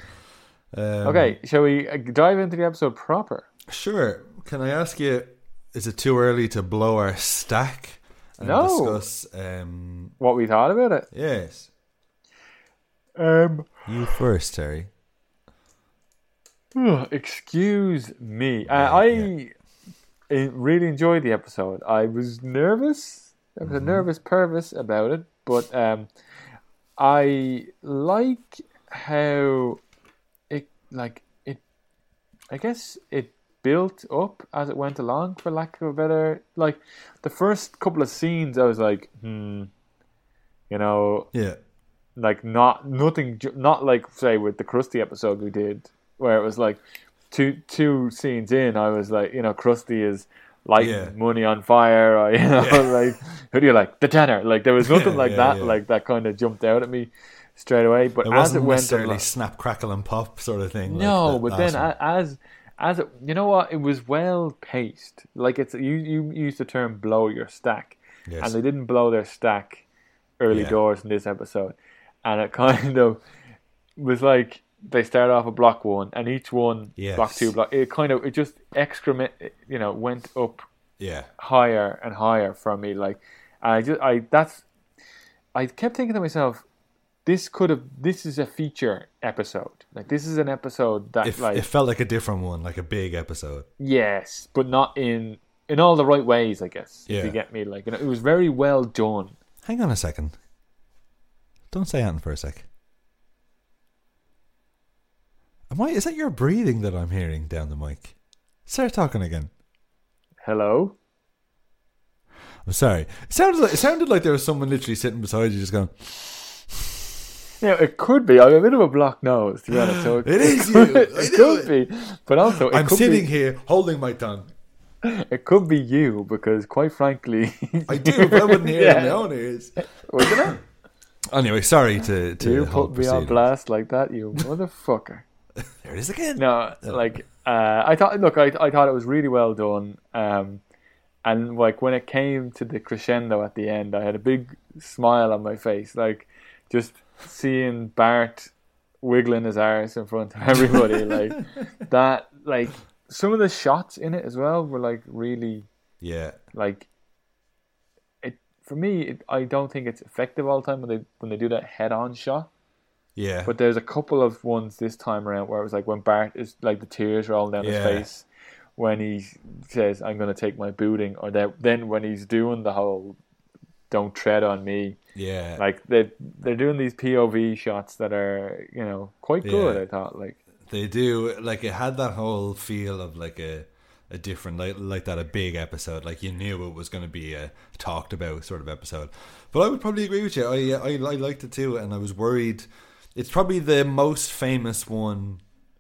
Um, Okay, shall we uh, dive into the episode proper? Sure. Can I ask you, is it too early to blow our stack and No. discuss... Um, What we thought about it? yes. Um, You first, Terry. excuse me. Uh, Yeah, I yeah. uh, really enjoyed the episode. I was nervous. I was Mm-hmm. a nervous pervis about it, but um, I like how it like it. I guess it built up as it went along, for lack of a better. Like the first couple of scenes, I was like, hmm, you know, Yeah. like not nothing, ju- not like say with the Krusty episode we did, where it was like two two scenes in, I was like, you know, Krusty is lighting Yeah. money on fire, or you know, like who do you like, the tenor? Like there was nothing Yeah, like yeah, that, yeah. like that kind of jumped out at me straight away. But It as wasn't it went necessarily along, snap, crackle, and pop sort of thing. no, like but that then last one. a- as as it, you know what, it was well paced. Like it's you you used the term blow your stack, Yes. and they didn't blow their stack early Yeah. doors in this episode, and it kind of was like they start off with block one, and each one Yes. block two, block. It kind of it just excrement, you know, went up Yeah. higher and higher for me. Like, I just I that's I kept thinking to myself, this could have this is a feature episode. Like, this is an episode that It, like it felt like a different one, like a big episode. yes, but not in in all the right ways, I guess. Yeah. If you get me, like, you know, it was very well done. Hang on a second. Don't say anything for a sec. Am I? Is that your breathing that I'm hearing down the mic? Start talking again. Hello. I'm sorry. It sounded like it sounded like there was someone literally sitting beside you, just going. Yeah, it could be. I have a bit of a blocked nose, to be honest. So it, It is could, you. I It knew could it. be, but also it I'm could sitting be, here holding my tongue. It could be you, because quite frankly, I do, but I wouldn't hear it in my own ears. Wasn't it? Anyway, sorry to to You hold put me on proceedings. blast like that, you motherfucker. There it is again. No, like uh, I thought. Look, I I thought it was really well done. Um, and like when it came to the crescendo at the end, I had a big smile on my face, like just seeing Bart wiggling his arse in front of everybody, like that. Like some of the shots in it as well were like really, Yeah. like it for me. It, I don't think it's effective all the time when they when they do that head-on shot. Yeah. But there's a couple of ones this time around where it was like when Bart is like the tears rolling down Yeah. his face when he says, "I'm going to take my booting," or that then when he's doing the whole "Don't tread on me." Yeah. Like they they're doing these P O V shots that are, you know, quite good. Yeah. I thought, like They do, like, it had that whole feel of like a a different, like like that a big episode. Like you knew it was going to be a talked about sort of episode. But I would probably agree with you. I I, I liked it too, and I was worried. It's probably the most famous one,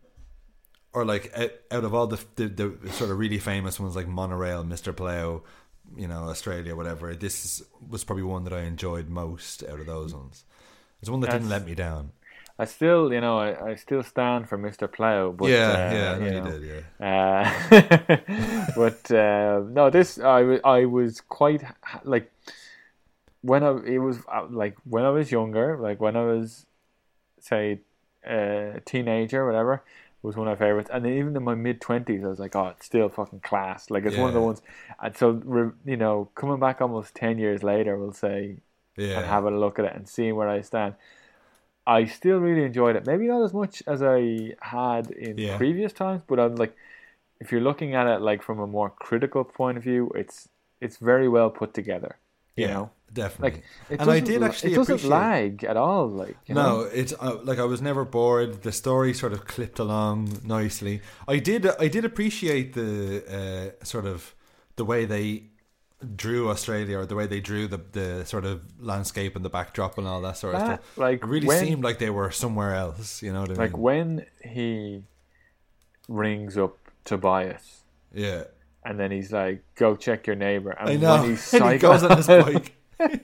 or like out, out of all the, the the sort of really famous ones like Monorail, Mister Plow, you know, Australia, whatever. This is, was probably one that I enjoyed most out of those ones. It's one that didn't That's- let me down. I still, you know, I, I still stand for Mister Plow. But, Yeah, uh, yeah, I know you you know, did, yeah. Uh, but uh, no, this I, wa- I was quite ha- like when I it was uh, like when I was younger, like when I was say a teenager, whatever, was one of my favorites. And then even in my mid twenties, I was like, oh, it's still fucking class. Like it's one of the Yeah. ones. And so re- you know, coming back almost ten years later, we'll say, Yeah. and having a look at it and seeing where I stand. I still really enjoyed it. Maybe not as much as I had in Yeah. previous times, but I'm like, if you're looking at it like from a more critical point of view, it's it's very well put together. You Yeah, know, definitely. like it And I doesn't did la- actually it doesn't appreciate- lag at all. Like you No, know? it's uh, like I was never bored. The story sort of clipped along nicely. I did, I did appreciate the uh, sort of the way they drew Australia, or the way they drew the the sort of landscape and the backdrop and all that sort of That, stuff. like, it really when- seemed like they were somewhere else. You know what I Like mean? when he rings up Tobias, Yeah, and then he's like, "Go check your neighbor," and I know. when he's And he goes on his bike.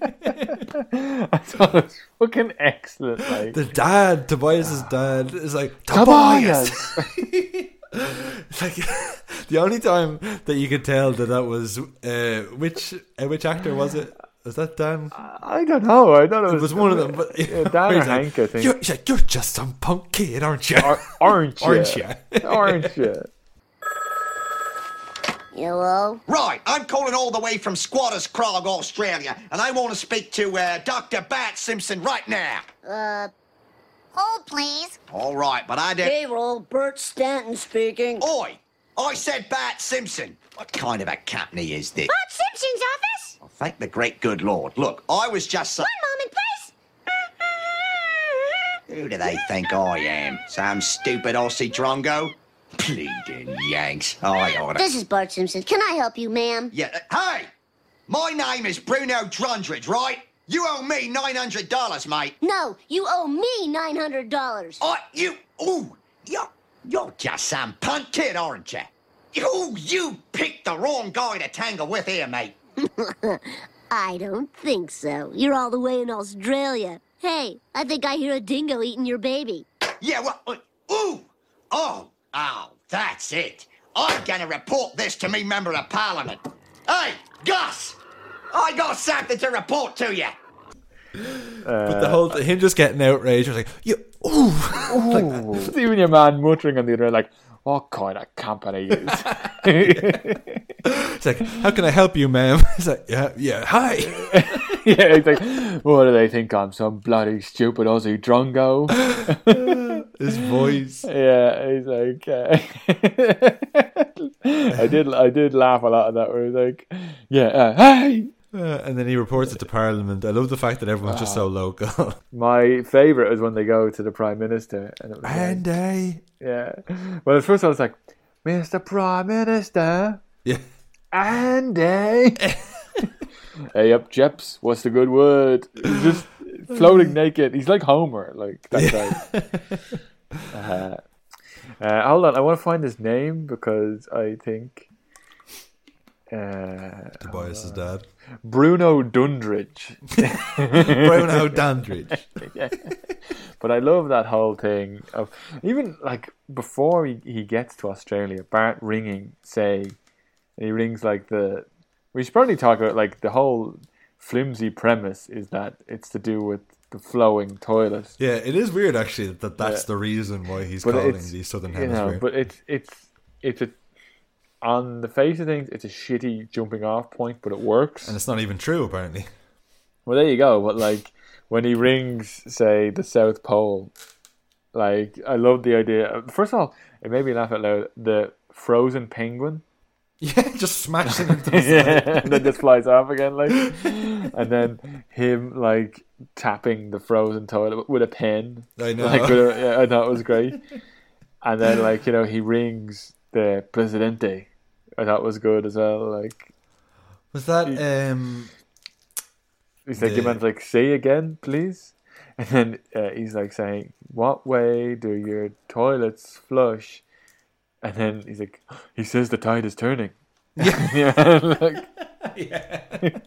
I thought it was fucking excellent. Like The dad, Tobias's dad, is like Tobias. It's like the only time that you could tell that that was uh, which uh, which actor was it? Was that Dan? I don't know. I thought it was, It was one of them. But Yeah, Dan or he's like, Hank, I think. You're, he's like, you're just some punk kid, aren't you? Ar- aren't you? Aren't you? Aren't you? Hello? Right, I'm calling all the way from Squatters Crag, Australia, and I want to speak to uh, Doctor Bat Simpson right now. Uh, hold, please. All right, but I don't... Payroll, Bert Stanton speaking. Oi! I said Bat Simpson. What kind of a company is this? Bart Simpson's office? Oh, thank the great good Lord. Look, I was just... So- One moment, please. Who do they think I am? Some stupid Aussie drongo? Bleeding Yanks. I oughta... This is Bart Simpson. Can I help you, ma'am? Yeah, uh, hey! My name is Bruno Drundridge, right? You owe me nine hundred dollars, mate. No, you owe me nine hundred dollars. I, you, ooh, you're, you're just some punk kid, aren't you? You, you picked the wrong guy to tangle with here, mate. I don't think so. You're all the way in Australia. Hey, I think I hear a dingo eating your baby. Yeah, well, uh, ooh, oh, oh, that's it. I'm gonna report this to me member of parliament. Hey, Gus, I got something to report to you. But the whole him just getting outraged, was like, you Ooh. Ooh. Even your man muttering on the other end, like, what kind of company is? It's like, how can I help you, ma'am? It's like, yeah, yeah, hi. Yeah, it's like, what do they think I'm, some bloody stupid Aussie drongo? His voice. Yeah, he's like, uh, I did, I did laugh a lot at that. Where he's like, yeah, uh, hey. Uh, and then he reports it to Parliament. I love the fact that everyone's just so local. My favourite is when they go to the Prime Minister. And, it was and like, I. yeah. Well, at first I was like, Mister Prime Minister. Yeah. Andy. Hey up, Jeps. What's the good word? He's just floating naked. He's like Homer, like that guy. uh, uh, hold on, I want to find his name because I think uh, Tobias's dad. Bruno Dundridge. Bruno Dundridge. Yeah. But I love that whole thing of even like before he, he gets to Australia, Bart ringing, say, and he rings like the. We should probably talk about like the whole flimsy premise is that it's to do with the flowing toilet. Yeah, it is weird actually that that's yeah. the reason why he's but calling it's, the Southern you Hemisphere. know, but it's it's it's a on the face of things, it's a shitty jumping off point, but it works. And it's not even true, apparently. Well, there you go. But like when he rings, say the South Pole, like I love the idea. First of all, it made me laugh out loud. The frozen penguin. Yeah, just smashing into the yeah, side. and then just flies off again, like, and then him like tapping the frozen toilet with a pen. I know. Like, with a, yeah, I thought it was great. And then, like, you know, he rings the Presidente. I thought was good as well. Like, was that um? He's like, the... your man's like, say again, please. And then uh, he's like saying, "What way do your toilets flush?" And then he's like, he says the tide is turning. Yeah. yeah, like, yeah.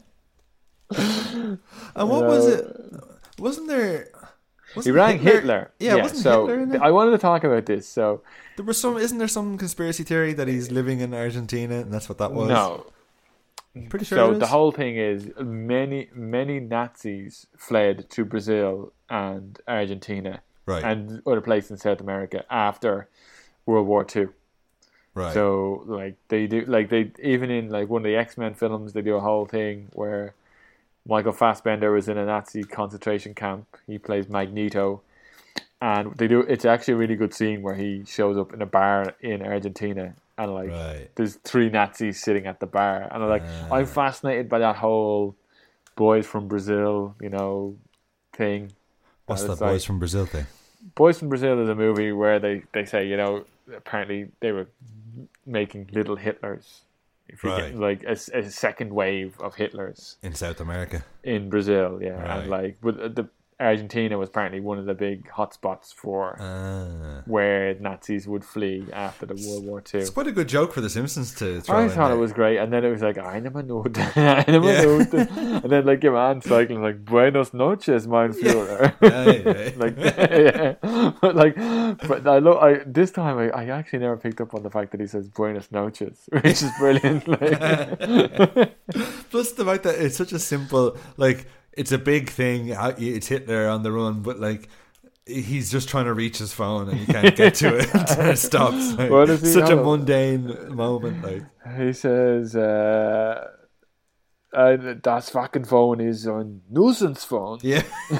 And what was it? Wasn't there? Wasn't he rang Hitler? Hitler. Yeah, yeah wasn't so Hitler in th- there? I wanted to talk about this. So there was some. Isn't there some conspiracy theory that he's living in Argentina and that's what that was? No. Pretty sure. So it is. the whole thing is many many Nazis fled to Brazil and Argentina, right, and other places in South America after World War Two. Right. So like they do, like they even in like one of the X-Men films, they do a whole thing where Michael Fassbender was in a Nazi concentration camp. He plays Magneto, and they do. It's actually a really good scene where he shows up in a bar in Argentina, and like right. there's three Nazis sitting at the bar, and I'm like, uh, I'm fascinated by that whole boys from Brazil, you know, thing. What's that like, Boys from Brazil thing? Boys from Brazil is a movie where they, they say, you know, apparently they were making little Hitlers. If you right. get like a, a second wave of Hitlers in South America, in Brazil, yeah, right. and like with the Argentina was apparently one of the big hotspots for ah. where Nazis would flee after the World War Two. It's quite a good joke for The Simpsons to throw I in thought there. it was great, and then it was like, I never know, I never yeah. know, and then like your man cycling like Buenos noches, mein Führer. Yeah. like yeah, but like, but I love. I this time I, I actually never picked up on the fact that he says Buenos noches, which is brilliant. Like. Plus the fact that it's such a simple like. It's a big thing. It's Hitler on the run, but like he's just trying to reach his phone and he can't get to it until it stops. Like, what is he, such a mundane moment. Like he says, uh, uh, "Das fucking phone is a nuisance phone." Yeah.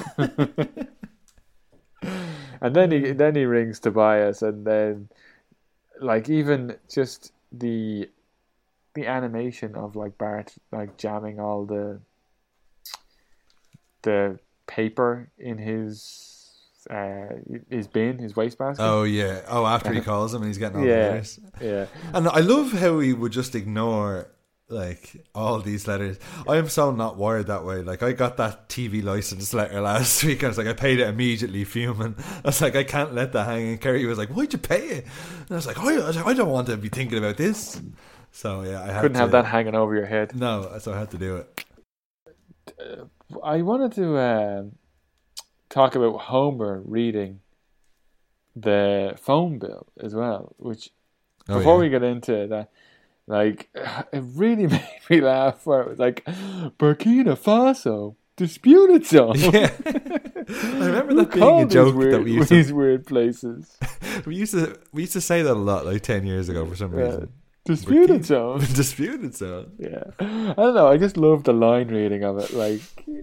And then he then he rings Tobias, and then like even just the the animation of like Bart like jamming all the. the paper in his uh, his bin, his wastebasket. Oh yeah. Oh, after he calls him and he's getting all yeah, the letters. Yeah. And I love how he would just ignore like all these letters. I am so not wired that way. Like I got that T V license letter last week and I was like, I paid it immediately, fuming. I was like, I can't let that hang. And Kerry was like, why'd you pay it? And I was like, I, I, was like, I don't want to be thinking about this. So yeah, I had couldn't to, have that hanging over your head. No, so I had to do it. Uh, I wanted to uh, talk about Homer reading the phone bill as well, which oh, before yeah. we get into that, like it really made me laugh. Where it was like Burkina Faso, disputed zone. Yeah. I remember that being a Call these joke weird, that we used these to weird places. we used to we used to say that a lot, like ten years ago for some Yeah. reason. Disputed zone. Disputed zone. Yeah, I don't know. I just love the line reading of it. Like,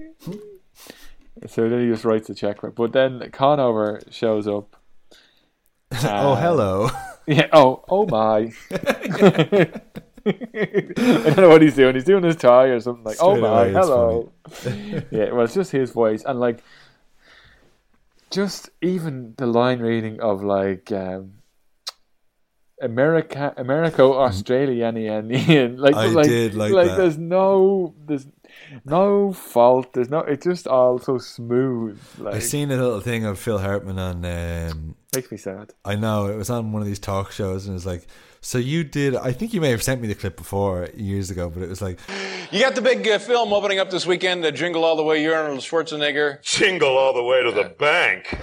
so then he just writes the check, right? But then Conover shows up. Oh, Uh, hello. Yeah. Oh, oh my. I don't know what he's doing. He's doing his tie or something like. Straight oh my, away, it's hello. Yeah. Well, it's just his voice and like, just even the line reading of like. Um, America, Americo, Australia, and like, I like, did like like that. there's no, there's no fault. There's no. It's just all so smooth. Like, I seen a little thing of Phil Hartman on. Um, makes me sad. I know it was on one of these talk shows, and it's like, so you did. I think you may have sent me the clip before years ago, but it was like, You got the big uh, film opening up this weekend, uh, Jingle All the Way, you're Arnold Schwarzenegger. Jingle all the way to the bank.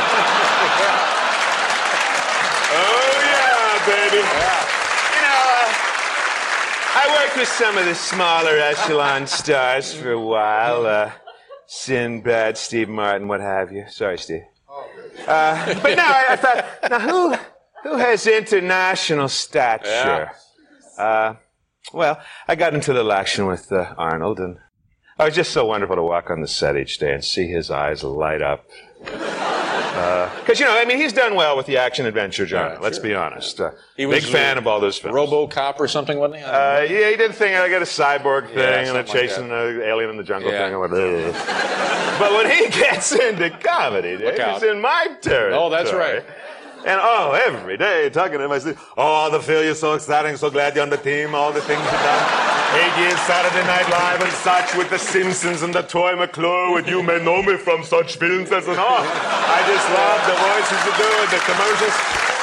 Oh, yeah, baby. Yeah. You know, uh, I worked with some of the smaller echelon stars for a while. Uh, Sinbad, Steve Martin, what have you. Sorry, Steve. Uh, but now I, I thought, now who who has international stature? Uh, well, I got into a little action with uh, Arnold, and it was just so wonderful to walk on the set each day and see his eyes light up. Because, uh, you know, I mean, he's done well with the action-adventure genre, Yeah, let's sure. be honest. Uh, He big was, fan uh, of all those films. RoboCop or something, wasn't he? Uh, yeah, he did a thing, I got a cyborg thing, Yeah, and a something like chasing an alien in the jungle Yeah. thing. Or whatever. But when he gets into comedy, Dave, out. he's in my territory. Oh, that's right. And oh, every day talking to him, I say, oh, the Phil, you're so exciting, so glad you're on the team, all the things you've done. Eight years Saturday Night Live and such with the Simpsons and the Toy McClure, with you may know me from such films as and all. I just love the voices you do and the commercials.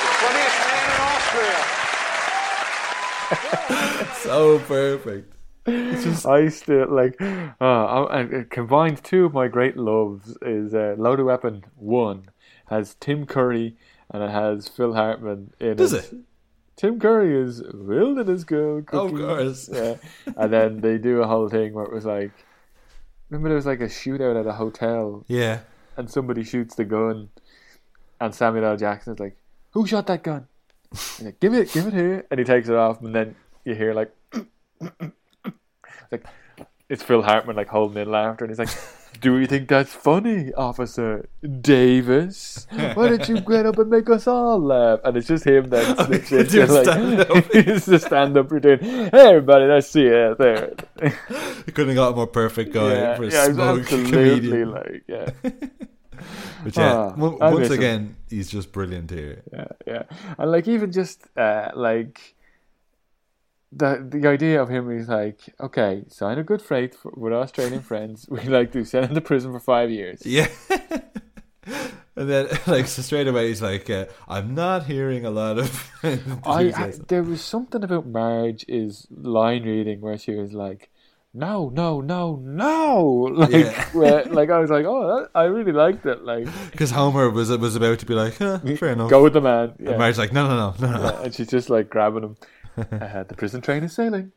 Funniest man in Austria. so perfect. I still like. Uh, I, I combined two of my great loves is uh, Loaded Weapon One has Tim Curry and it has Phil Hartman in Does it. it? Tim Curry is wilderness girl cookie. Of course. Yeah. And then they do a whole thing where it was like, remember there was like a shootout at a hotel Yeah. and somebody shoots the gun and Samuel L. Jackson is like, who shot that gun? And like, give it, give it here. And he takes it off and then you hear like, like it's Phil Hartman like holding in laughter and he's like, do you think that's funny, Officer Davis? Why don't you get up and make us all laugh? And it's just him then slips Do into a like stand-up. it's the stand-up routine. Hey everybody, let's see it out there. You couldn't have got a more perfect guy yeah, for a yeah, smug absolutely comedian. like yeah. But yeah, Ah, w- I once miss him. again, he's just brilliant here. Yeah, yeah. And like even just uh, like the the idea of him is like, okay, sign a good faith for, with Australian friends. We like to send him to prison for five years. Yeah. And then, like, so straight away, he's like, uh, I'm not hearing a lot of. I, I enthusiasm. there was something about Marge's line reading where she was like, no, no, no, no. Like, Yeah. where, like I was like, oh, that, I really liked it. Like, Because Homer was was about to be like, huh, fair enough. go with the man. Yeah. And Marge's like, no, no, no, no, no. Yeah, and she's just like grabbing him. Uh, the prison train is sailing.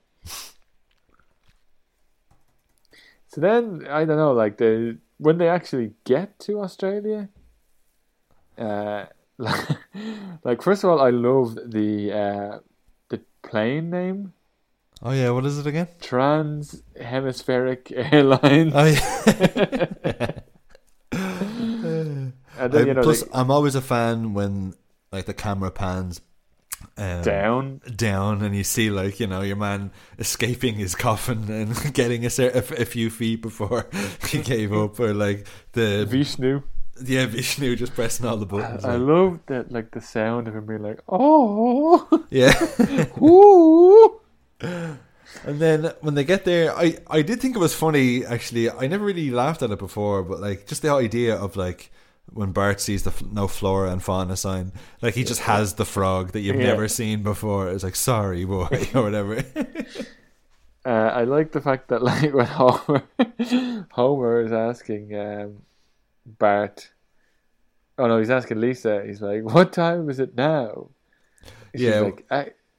So then I don't know, like the when they actually get to Australia, uh, like, like first of all, I love the uh, the plane name. Oh yeah, what is it again? Trans Hemispheric Airlines. Oh yeah. And then, I'm, you know, plus, they- I'm always a fan when like the camera pans um, Down. down, and you see like you know your man escaping his coffin and getting a, cer- a, f- a few feet before he gave up, or like the Vishnu. Yeah, Vishnu just pressing all the buttons. I like. love that, like the sound of him being like, "Oh, Yeah. ooh." And then when they get there, I, I did think it was funny, actually. I never really laughed at it before, but like just the idea of like when Bart sees the f- no flora and fauna sign, like he just has the frog that you've Yeah. never seen before. It's like, sorry, boy, or whatever. Uh, I like the fact that like when Homer Homer is asking um, Bart, oh no, he's asking Lisa. He's like, "What time is it now?" She's Yeah. like, I,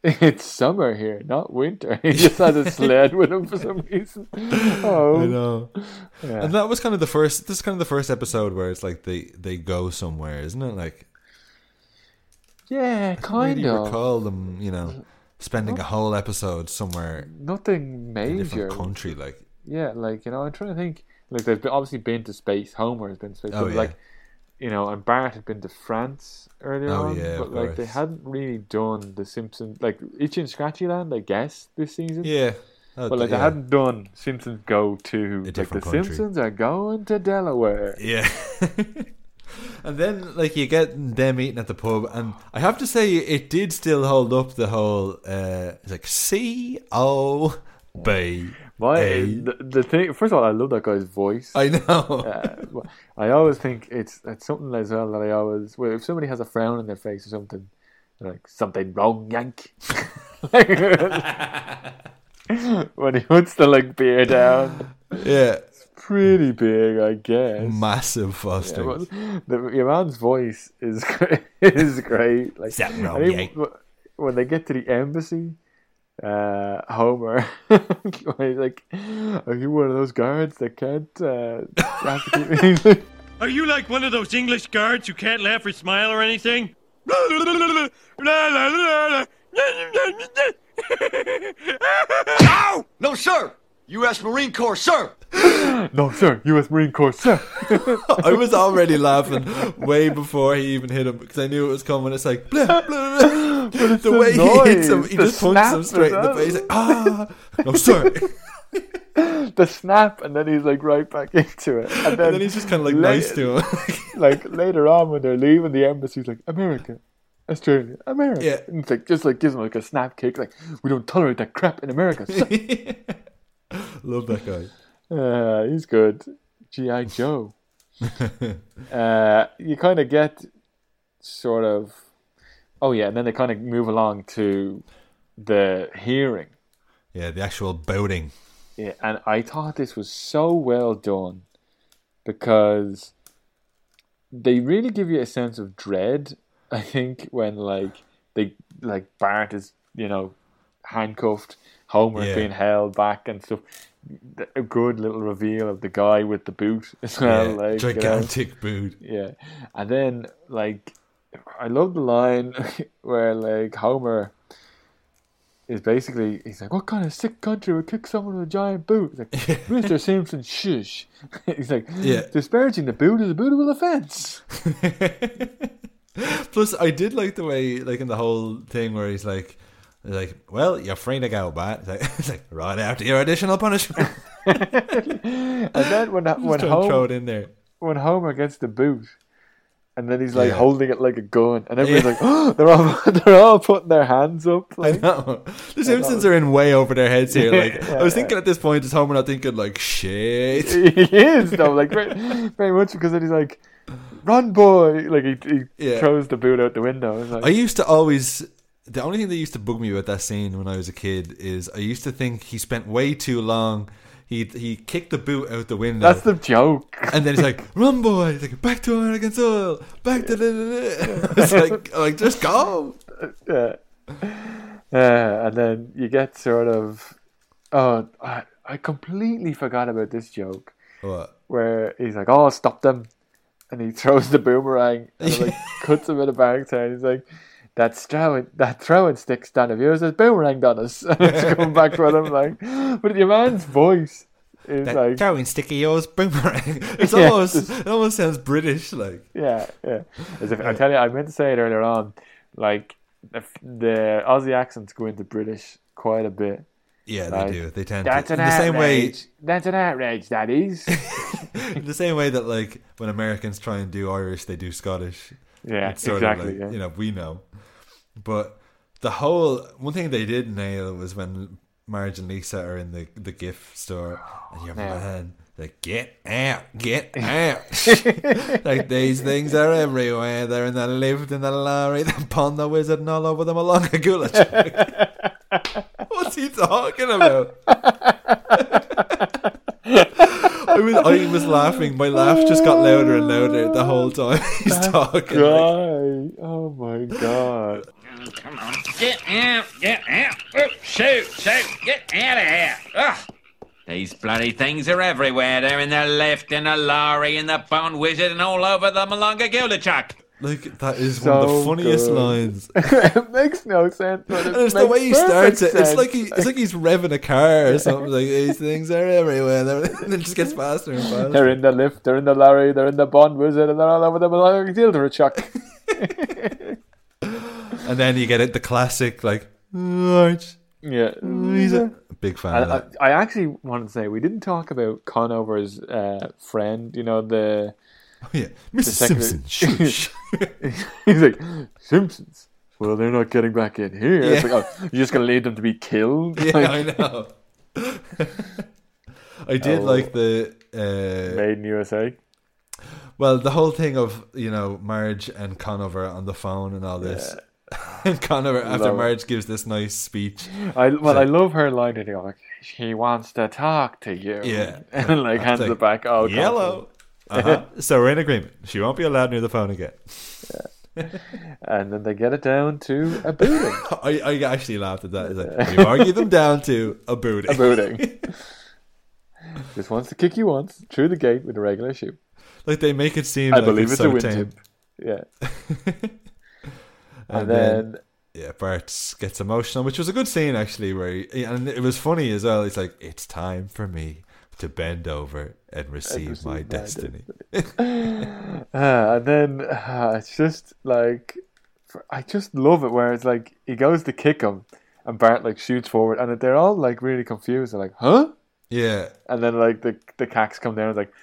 it's summer here, not winter. He just has a sled with him for some reason. Oh, I know. Yeah. And that was kind of the first. This is kind of the first episode where it's like they they go somewhere, isn't it? Like, yeah, I kind really of. recall them, you know, spending a whole episode somewhere, nothing in a major. different country, like. Yeah, like, you know, I'm trying to think. Like, they've been, obviously been to space. Homer has been to space. Oh, but yeah. like, you know, and Bart had been to France earlier Oh, on. yeah, but of like, they course. hadn't really done the Simpsons, like Itchy and Scratchy Land, I guess, this season. Yeah. Oh, But like, yeah. they hadn't done Simpsons go to like the different country. Simpsons are going to Delaware. Yeah. And then, like, you get them eating at the pub, and I have to say, it did still hold up the whole, uh, it's like, C O B. My A. the, the thing, first of all, I love that guy's voice. I know. Uh, I always think it's it's something as well that I always, well, if somebody has a frown on their face or something, they're like, something wrong, Yank. When he puts the like beer down, Yeah. it's pretty big, I guess. Massive Foster. Yeah, but the, your man's voice is great, is great. Like, Something wrong, and even Yank. when they get to the embassy, uh, Homer, when he's like, "Are you one of those guards that can't?" Uh, have to keep-" He's like, Are you like one of those English guards who can't laugh or smile or anything? No! No, sir! U S Marine Corps, sir! "No, sir, U S Marine Corps, sir." I was already laughing way before he even hit him because I knew it was coming. It's like, blah, blah, blah. The, the way he hits him, noise, he the just punches him snap straight in as the well. face. Like, ah, no, sir. The snap, and then he's like right back into it, and then, And then he's just kind of like la- nice to him. like later on when they're leaving the embassy, he's like, "America, Australia, America." Yeah. And it's like, just like gives him like a snap kick, like, "We don't tolerate that crap in America." Love that guy. Uh, he's good. G I. Joe. uh, you kind of get sort of, oh yeah, and then they kind of move along to the hearing. Yeah, the actual boating. Yeah, and I thought this was so well done because they really give you a sense of dread. I think when like they like Bart is, you know, handcuffed, Homer is Yeah. being held back and stuff. A good little reveal of the guy with the boot as well, Yeah, like, you know. gigantic boot. Yeah, and then like I love the line where like Homer is basically, he's like, "What kind of sick country would kick someone with a giant boot?" He's like, "Mister Simpson, shush." He's like, Yeah. "Disparaging the boot is a bootable offence." Plus, I did like the way, like in the whole thing where he's like, like, "Well, you're free to go, Bat." It's like, it's like right after your additional punishment. And then when when trying to Homer, throw it in there. when Homer gets the boot, and then he's like Yeah. holding it like a gun, and everybody's Yeah. like, "Oh!" They're all they're all putting their hands up. Like, I know. The Simpsons are in way over their heads here. Like, Yeah. I was thinking at this point, is Homer not thinking like, shit? He is though, like very, very much, because then he's like, "Run, boy!" Like he, he Yeah. throws the boot out the window. It's like, I used to always. The only thing that used to bug me about that scene when I was a kid is I used to think he spent way too long. He he kicked the boot out the window. that's the joke. And then he's like, "Run, boy!" He's like, "Back to American soil, back to the." It's like, like just go. Yeah. Uh, and then you get sort of, oh, I, I completely forgot about this joke What? where he's like, "Oh, stop them," and he throws the boomerang and it, like cuts him in a bag town. He's like, "That throwing that throwing stick stand of yours has boomeranged on us," and it's coming back with him like, but your man's voice is That like, throwing sticky yours boomerang. It's Yeah, almost just- it almost sounds British, like. yeah, yeah. As if, I tell you, I meant to say it earlier on, like the, the Aussie accents go into British quite a bit. Yeah, they Like, do. They tend That's to. an In the same way, outrage. That's an outrage. That is. in the same way that like when Americans try and do Irish, they do Scottish. Yeah, It's sort exactly. Of like, yeah. You know, we know. But the whole one thing they did nail was when Marge and Lisa are in the the gift store, and your Yeah. man like, "Get out, get out!" Like, these things are everywhere. They're in the lift, in the lorry, the pond, the wizard, and all over them along a gullet. What's he talking about? I was I was laughing. My laugh just got louder and louder the whole time he's talking. Like, Guy. Oh my god. Come on. Get out, get out. Oh, shoot, shoot, get out of here. Ugh. These bloody things are everywhere. They're in the lift, in the lorry, in the Bone Wizard, and all over the Malonga Gilderchuck. Like, that is So one of the funniest good. lines. It makes no sense. But it And it's the makes way he perfect starts it. It's sense. like he, it's like he's revving a car or something. Like, these things are everywhere. And it just gets faster and faster. They're in the lift, they're in the lorry, they're in the Bond Wizard, and they're all over the Malonga Gilderchuck. And then you get it, the classic, like, Arch. Yeah. He's a big fan I, of that. I, I actually wanted to say, we didn't talk about Conover's uh, friend, you know, the... Oh, yeah. the Missus secretary- Simpson, shush. He's like, Simpsons? Well, they're not getting back in here. It's Yeah. like, oh, you're just going to leave them to be killed? Yeah, Like- I know. I did Oh. like the... Uh, Made in U S A. Well, the whole thing of, you know, Marge and Conover on the phone and all this. And Conover, after Love it. Marge gives this nice speech. I well, So- I love her line. And like, she wants to talk to you. Yeah. and like hands like, it back. Oh, yellow. Uh-huh. So we're in agreement. She won't be allowed near the phone again. And then they get it down to a booting. I, I actually laughed at that. It's like, you argue them down to a booting. A booting. Just wants to kick you once through the gate with a regular shoe. Like, they make it seem I like believe it's it's so a wind tame. tip. Yeah. And, And then, then- yeah, Bart gets emotional, which was a good scene actually. Where he, and it was funny as well. He's like, "It's time for me to bend over and receive, receive my, my destiny." uh, and then uh, it's just like, I just love it where it's like he goes to kick him, and Bart like shoots forward, and they're all like really confused. They're like, "Huh?" Yeah, And then like the the cacks come down. It's like,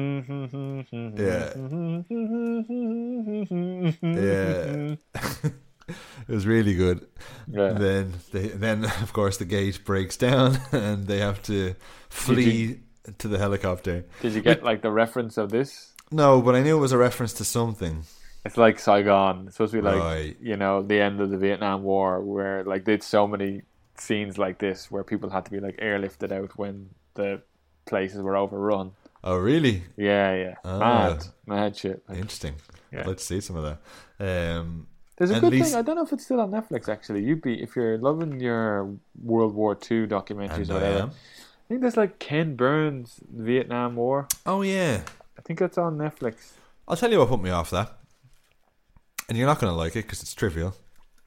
yeah, yeah. It was really good. Yeah. And then they, then of course the gate breaks down, and they have to flee to the helicopter. Did you get like the reference of this? No, but I knew it was a reference to something. It's like Saigon. It's supposed to be like, Right. you know, the end of the Vietnam War, where like they did so many scenes like this where people had to be like airlifted out when the places were overrun. Oh, really? Yeah, yeah. Ah. Mad, mad shit. Like, Interesting. Yeah. Let's see some of that. Um, there's a and good Lisa- thing. I don't know if it's still on Netflix. Actually, you'd be if you're loving your World War Two documentaries And or I whatever. am. I think there's like Ken Burns, Vietnam War. Oh yeah. I think that's on Netflix. I'll tell you what put me off that. And you're not going to like it because it's trivial.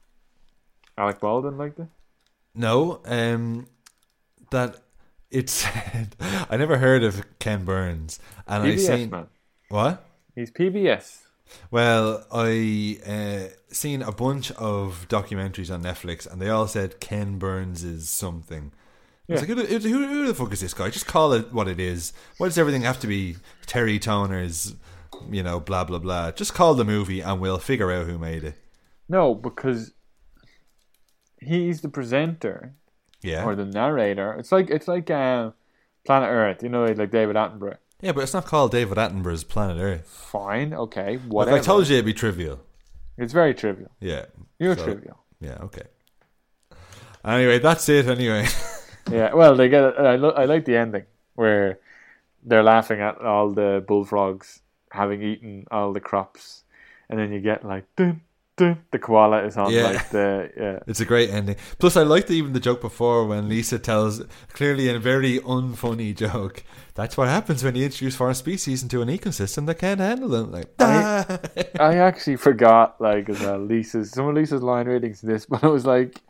Alec Baldwin liked it. No, um, that it said I never heard of Ken Burns, and P I B S, seen man. what? He's P B S. Well, I uh, seen a bunch of documentaries on Netflix, and they all said Ken Burns is something. I was Yeah. like, who, who, who the fuck is this guy? Just call it what it is. Why does everything have to be Terry Toner's, you know, blah blah blah? Just call the movie, and we'll figure out who made it. No, because he's the presenter. Yeah. Or the narrator. It's like it's like uh, Planet Earth, you know, like David Attenborough. Yeah, but it's not called David Attenborough's Planet Earth. Fine, okay, Look, whatever. I told you it'd be trivial. It's very trivial. Yeah. You're so- trivial. Yeah, okay. Anyway, that's it anyway. Yeah, well, they get. I, lo- I like the ending where they're laughing at all the bullfrogs having eaten all the crops, and then you get like dun, dun, the koala is on Yeah. like the yeah. It's a great ending. Plus, I liked even the joke before when Lisa tells, clearly a very unfunny joke, that's what happens when you introduce foreign species into an ecosystem that can't handle them. Like, I, I actually forgot like as well Lisa's some of Lisa's line readings in this, but it was like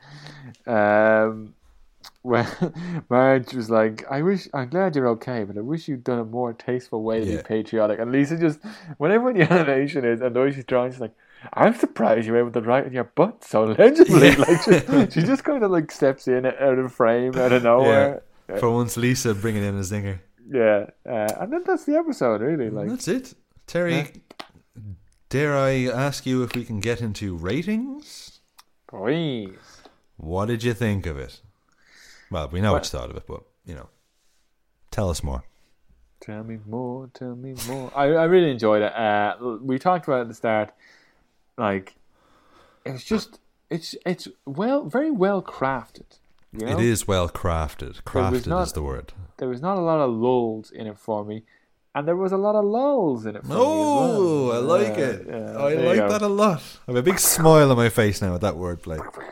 um when Marge was like, I wish I'm glad you're okay, but I wish you'd done a more tasteful way to Yeah. be patriotic. And Lisa just whenever the animation is and the way she's drawing, she's like, I'm surprised you were able to write in your butt so legibly. Yeah. Like she, she just kind of like steps in out of frame out of nowhere. yeah. For once, Lisa bringing in a zinger. Yeah, uh, and then that's the episode, really. Like That's it. Terry, Yeah. dare I ask you if we can get into ratings? Please. What did you think of it? Well, we know what you thought of it, but, you know, tell us more. Tell me more, tell me more. I, I really enjoyed it. Uh, we talked about it at the start. Like, it was just, it's it's well, very well crafted. You know? It is well crafted. There was Crafted not- is the word. There was not a lot of lulls in it for me, and there was a lot of lulls in it for Oh, me as I well. like Yeah, it. yeah, I there you like go. that a lot. I have a big smile on my face now at that wordplay.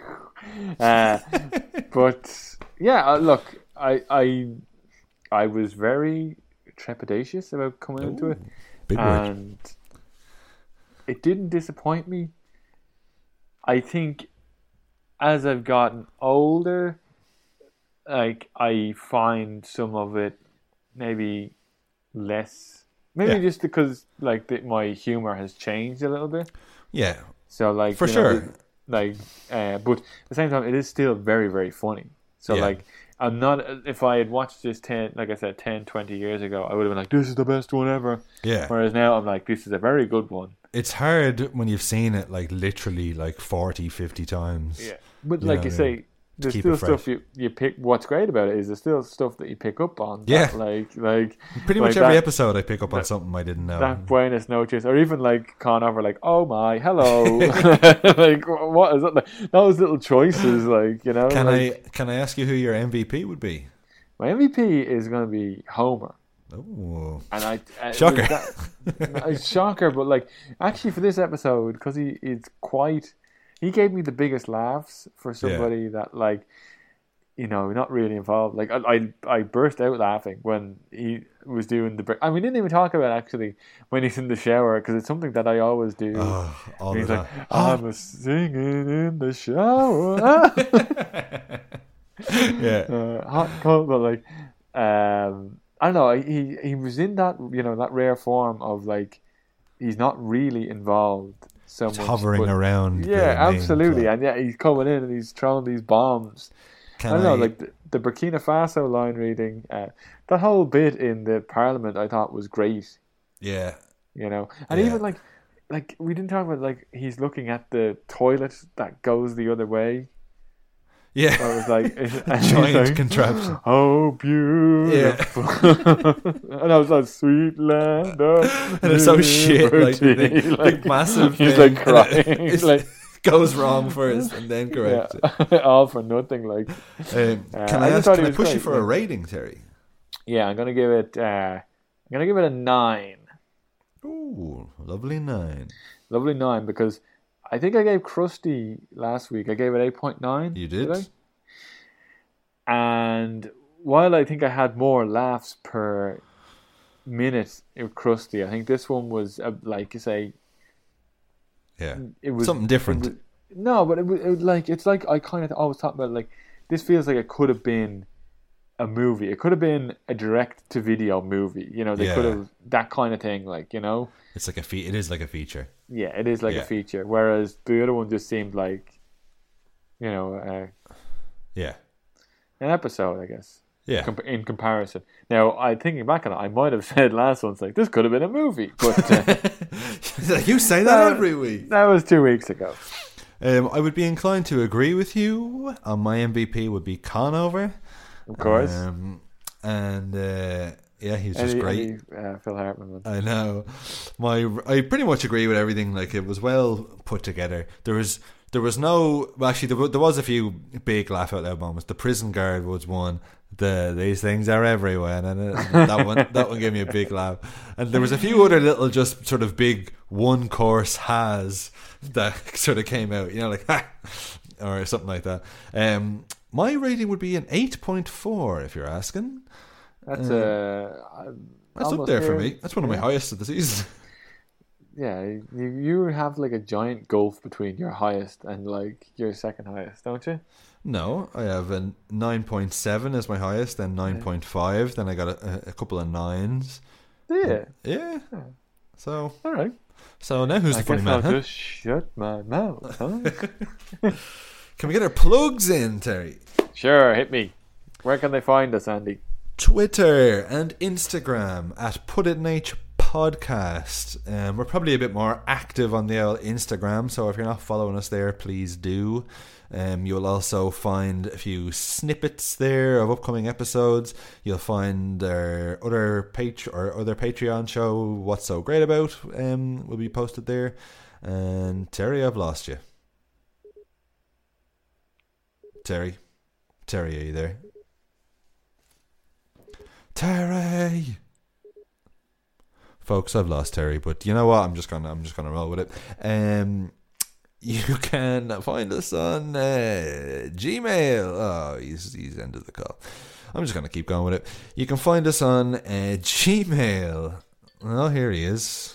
uh, but yeah, uh, look, I I I was very trepidatious about coming Ooh, into it, big and word. It didn't disappoint me. I think as I've gotten older, like I find some of it maybe less. Maybe yeah. just because like the, my humor has changed a little bit. Yeah. So like for you sure. Know, like, uh, but at the same time, it is still very very funny. So yeah. like, I'm not. If I had watched this ten, like I said, ten, twenty years ago, I would have been like, "This is the best one ever." Yeah. Whereas now I'm like, "This is a very good one." It's hard when you've seen it like literally like forty, fifty times. Yeah. But like you, know, you say. There's still stuff you, you pick. What's great about it is there's still stuff that you pick up on. Yeah, that, like like pretty like much every that, episode I pick up on that, something I didn't know. That Buenos noches, or even like Conover, like oh my, hello, like what is that? Like, those little choices, like you know. Can like, I can I ask you who your M V P would be? My M V P is going to be Homer. Oh, and I, I shocker, that, shocker, but like actually for this episode because he is quite. He gave me the biggest laughs for somebody yeah. that like. You know, not really involved. Like I, I, I burst out laughing when he was doing the break. I mean, we didn't even talk about actually when he's in the shower because it's something that I always do. Oh, all he's the like, time. I'm a singing in the shower. yeah, uh, hot cold, but like, um, I don't know. He he was in that you know that rare form of like he's not really involved. So Just much, hovering but, around. Yeah, absolutely, and yeah, he's coming in and he's throwing these bombs. Can I don't know, I... like the, the Burkina Faso line reading, uh, that whole bit in the Parliament, I thought was great. Yeah, you know, and yeah. even like, like we didn't talk about like he's looking at the toilet that goes the other way. Yeah, or it was like giant like, contraption. Oh, beautiful! Yeah. And I was like, sweet land of and it's so shit, like, big, like big massive. He's thing. like crying, It's, like. Goes wrong first and then corrects yeah. it. All for nothing. Like, um, can uh, I, I ask? Can I push great, you for yeah. a rating, Terry? Yeah, I'm gonna give it. Uh, I'm gonna give it a nine. Ooh, lovely nine. Lovely nine because I think I gave Krusty last week. I gave it eight point nine. You did. did and while I think I had more laughs per minute with Krusty, I think this one was uh, like you say. Yeah, it was something different. It was, no, but it was, it was like it's like I kind of always talk about like this feels like it could have been a movie. It could have been a direct to video movie. You know, they yeah. could have that kind of thing. Like you know, it's like a fe- It is like a feature. Yeah, it is like yeah. a feature. Whereas the other one just seemed like, you know, uh, yeah, an episode, I guess. Yeah. In comparison. Now, I thinking back on it, I might have said last once like this could have been a movie, but uh, you say that, that every week. That was two weeks ago. Um, I would be inclined to agree with you. Uh, my M V P would be Conover, of course, um, and uh, yeah, he's just any, great. Any, uh, Phil Hartman. I know. My I pretty much agree with everything. Like it was well put together. There was. There was no... Well, actually, there, there was a few big laugh-out-loud moments. The prison guard was one. The These things are everywhere. And that one that one gave me a big laugh. And there was a few other little just sort of big one-course has that sort of came out. You know, like, ha! Or something like that. Um, my rating would be an eight point four, if you're asking. That's, um, uh, that's up there for me. That's one of yeah. my highest of the season. Yeah, you, you have like a giant gulf between your highest and like your second highest, don't you? No, I have a nine point seven as my highest, then nine point five, then I got a, a couple of nines. Yeah. Yeah. yeah. So, all right. So now who's I the funny guess man? I'll Huh? just shut my mouth, huh? Can we get our plugs in, Terry? Sure, hit me. Where can they find us, Andy? Twitter and Instagram at Put It in H Podcast. Um, we're probably a bit more active on the old Instagram, so if you're not following us there, please do. Um, you'll also find a few snippets there of upcoming episodes. You'll find our other page or other Patreon show, What's So Great About, um, will be posted there. And Terry, I've lost you. Terry, Terry, are you there? Terry. Folks, I've lost Terry, but you know what? I'm just gonna I'm just gonna roll with it. Um, you can find us on uh, Gmail. Oh, he's he's ended the call. I'm just gonna keep going with it. You can find us on uh, Gmail. Oh, here he is.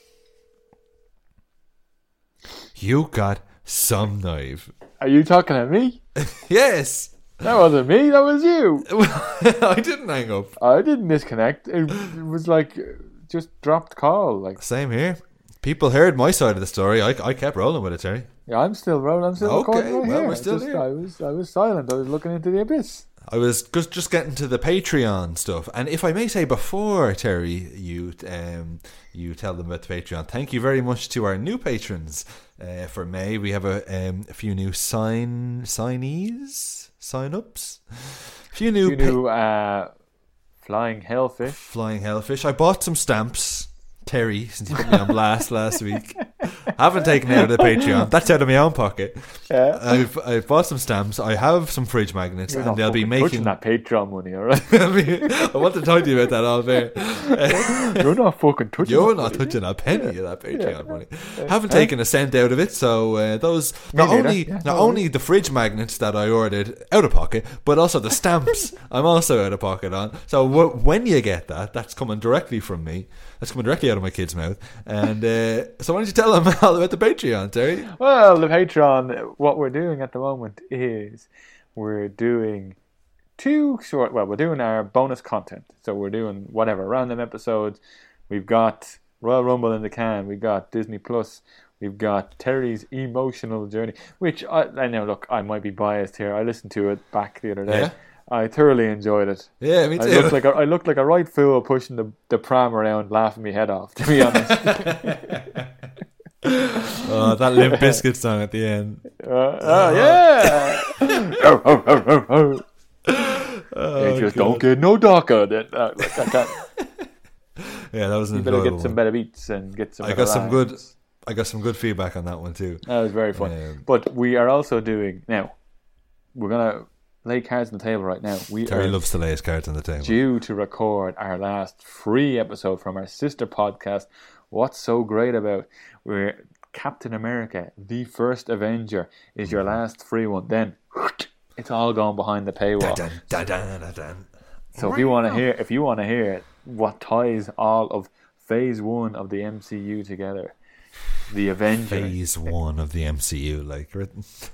You got some knife. Are you talking to me? Yes. That wasn't me, that was you. I didn't hang up. I didn't disconnect. It, it was like just dropped call. Like Same here. People heard my side of the story. I, I kept rolling with it, Terry. Yeah, I'm still rolling. I'm still Okay, recording right well, here. we're still just, here. I was I was silent. I was looking into the abyss. I was just just getting to the Patreon stuff, and if I may say, before Terry, you um you tell them about the Patreon. Thank you very much to our new patrons uh, for May. We have a um, a few new sign signees, sign ups, a few new You knew uh, flying hellfish. Flying hellfish. I bought some stamps, Terry, since you put me on blast last week. Haven't taken it out of the Patreon. That's out of my own pocket. Yeah. I've I've bought some stamps. I have some fridge magnets, You're and not they'll be fucking making touching that Patreon money, all right? I, mean, I want to talk to you about that all day. You're not fucking touching. You're that not money. touching a penny Yeah. of that Patreon Yeah. money. Yeah. Haven't Huh? taken a cent out of it. So uh, those Me not neither. only Yeah, not no only the fridge magnets that I ordered out of pocket, but also the stamps I'm also out of pocket on. So w- when you get that, that's coming directly from me. That's coming directly out of my kid's mouth. And uh, so why don't you tell them all about the Patreon, Terry? Well, the Patreon, what we're doing at the moment is we're doing two short, well, we're doing our bonus content. So we're doing whatever, random episodes. We've got Royal Rumble in the can. We've got Disney Plus. We've got Terry's Emotional Journey, which I, I know, look, I might be biased here. I listened to it back the other day. Yeah. I thoroughly enjoyed it. Yeah, me I too. looked like a, I looked like a right fool pushing the, the pram around, laughing my head off, to be honest. Oh, that Limp Bizkit song at the end. Uh, oh, yeah. oh, oh, oh, oh, oh. Oh, It just God. don't get no darker than uh, like I can't. Yeah, that was an You better enjoyable get some one. better beats and get some I better got some lines. good. I got some good feedback on that one too. That was very fun. Um, But we are also doing now. We're gonna lay cards on the table right now. We Terry are loves to lay his cards on the table. due to record our last free episode from our sister podcast. What's so great about where Captain America, the first Avenger, is your last free one? Then it's all gone behind the paywall. Dun, dun, dun, dun, dun. So if you want to hear, if you want to hear what ties all of Phase One of the M C U together, the Avengers. Phase one of the M C U, like we're,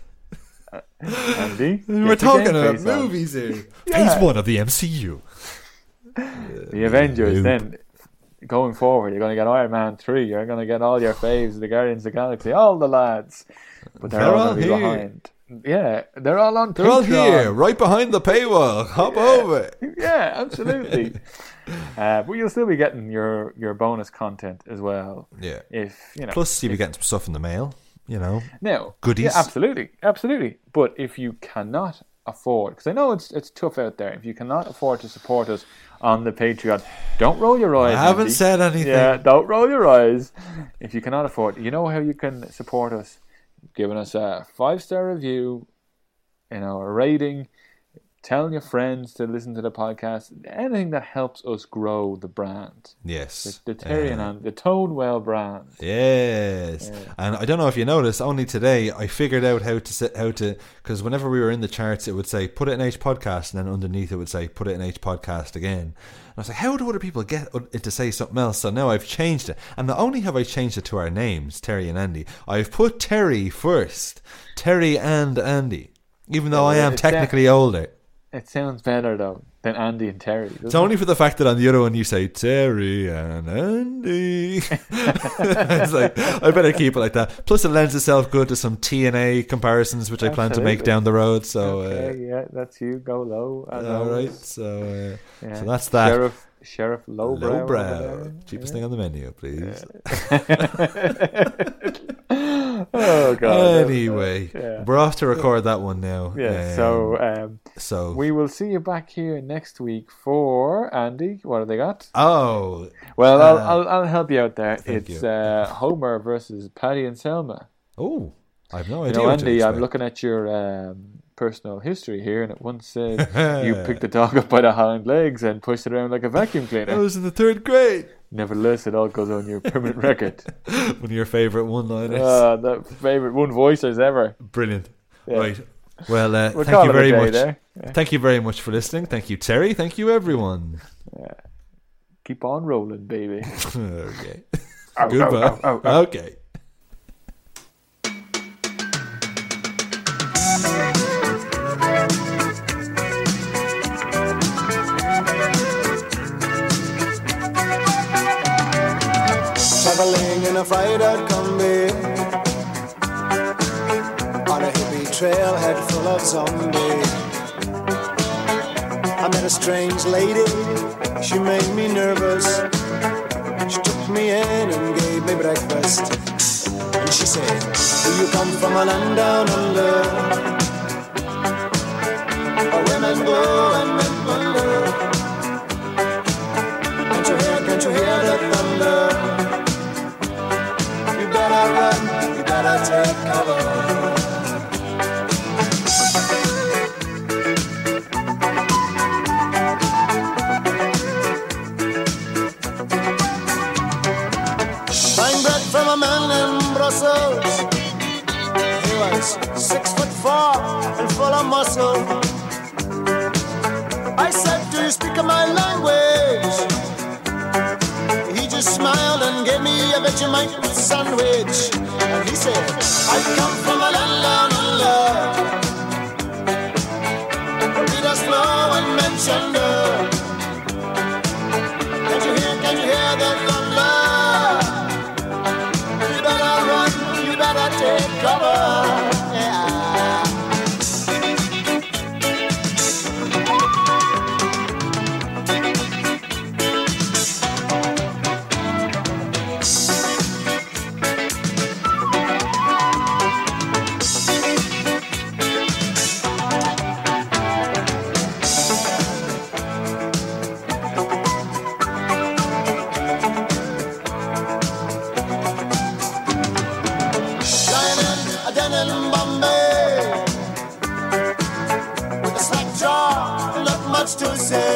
Andy, we're get your talking game about face on. movies here. Yeah. Phase one of the M C U. The Avengers. Nope. Then going forward, you're going to get Iron Man three. You're going to get all your faves, the Guardians of the Galaxy, all the lads. But they're, They're all, all going to be here. behind. Yeah, they're all on. They're all Patreon. here, right behind the paywall. Hop over. Yeah, absolutely. uh, but you'll still be getting your, your bonus content as well. Yeah. If you know. Plus, you'll be if- getting some stuff in the mail. You know, No, goodies. Yeah, absolutely, absolutely. But if you cannot afford, because I know it's it's tough out there. If you cannot afford to support us on the Patreon, don't roll your eyes. I haven't Andy. said anything. Yeah, don't roll your eyes. If you cannot afford, you know how you can support us, giving us a five star review, you know, a rating, telling your friends to listen to the podcast, anything that helps us grow the brand. Yes. The, the Terry and Uh, Andy, the Tonewell brand. Yes, Yeah. and I don't know if you noticed. Only today I figured out how to set, how to because whenever we were in the charts, it would say "put it in H podcast," and then underneath it would say "put it in H podcast" again. And I was like, how do other people get it to say something else? So now I've changed it, and not only have I changed it to our names, Terry and Andy, I've put Terry first, Terry and Andy, even though I am It's that- technically older. It sounds better though than Andy and Terry. It's only for the fact that on the other one you say Terry and Andy. It's like, I better keep it like that. Plus, it lends itself good to some T N A comparisons, which I plan to make Absolutely. down the road. So, Okay, uh, yeah, that's you. Go low. as all always. right. So, uh, Yeah. so that's that. Sheriff, Sheriff Lowbrow. over Lowbrow, there. cheapest Yeah. thing on the menu, please. Oh god. Anyway, Yeah. we're off to record that one now. Yeah. Um, so, um, so we will see you back here next week for Andy. What have they got? oh, Well, uh, I'll, I'll I'll help you out there. thank It's you. uh, Homer versus Paddy and Selma. oh, I have no You idea. know, what to Andy, I'm expect. looking at your um, personal history here, and it once said you picked the dog up by the hind legs and pushed it around like a vacuum I cleaner. was in the third grade. Nevertheless, it all goes on your permanent record. One of your favourite one-liners. Uh, the favourite one-voicers ever. Brilliant. Yeah. Right. Well, uh, We'll thank call you it a very day much. there. Yeah. Thank you very much for listening. Thank you, Terry. Thank you, everyone. Yeah. Keep on rolling, baby. Okay. Ow, Goodbye. ow, ow, ow, ow. Okay. Traveling in a fried-out combi on a hippie trailhead full of zombies. I met a strange lady, she made me nervous. She took me in and gave me breakfast. And she said, do you come from a land down under, where women go and men wonder? Can't you hear, can't you hear the thunder? You better run, you better take cover. From a man in Brussels, he was six foot four and full of muscle. I said, do you speak my language? He just smiled and gave me a Vegemite sandwich. And he said, I come from a land down under, where Peter's flow and Manchester. Can't you hear, can't you hear the thunder? Take cover, yeah. To say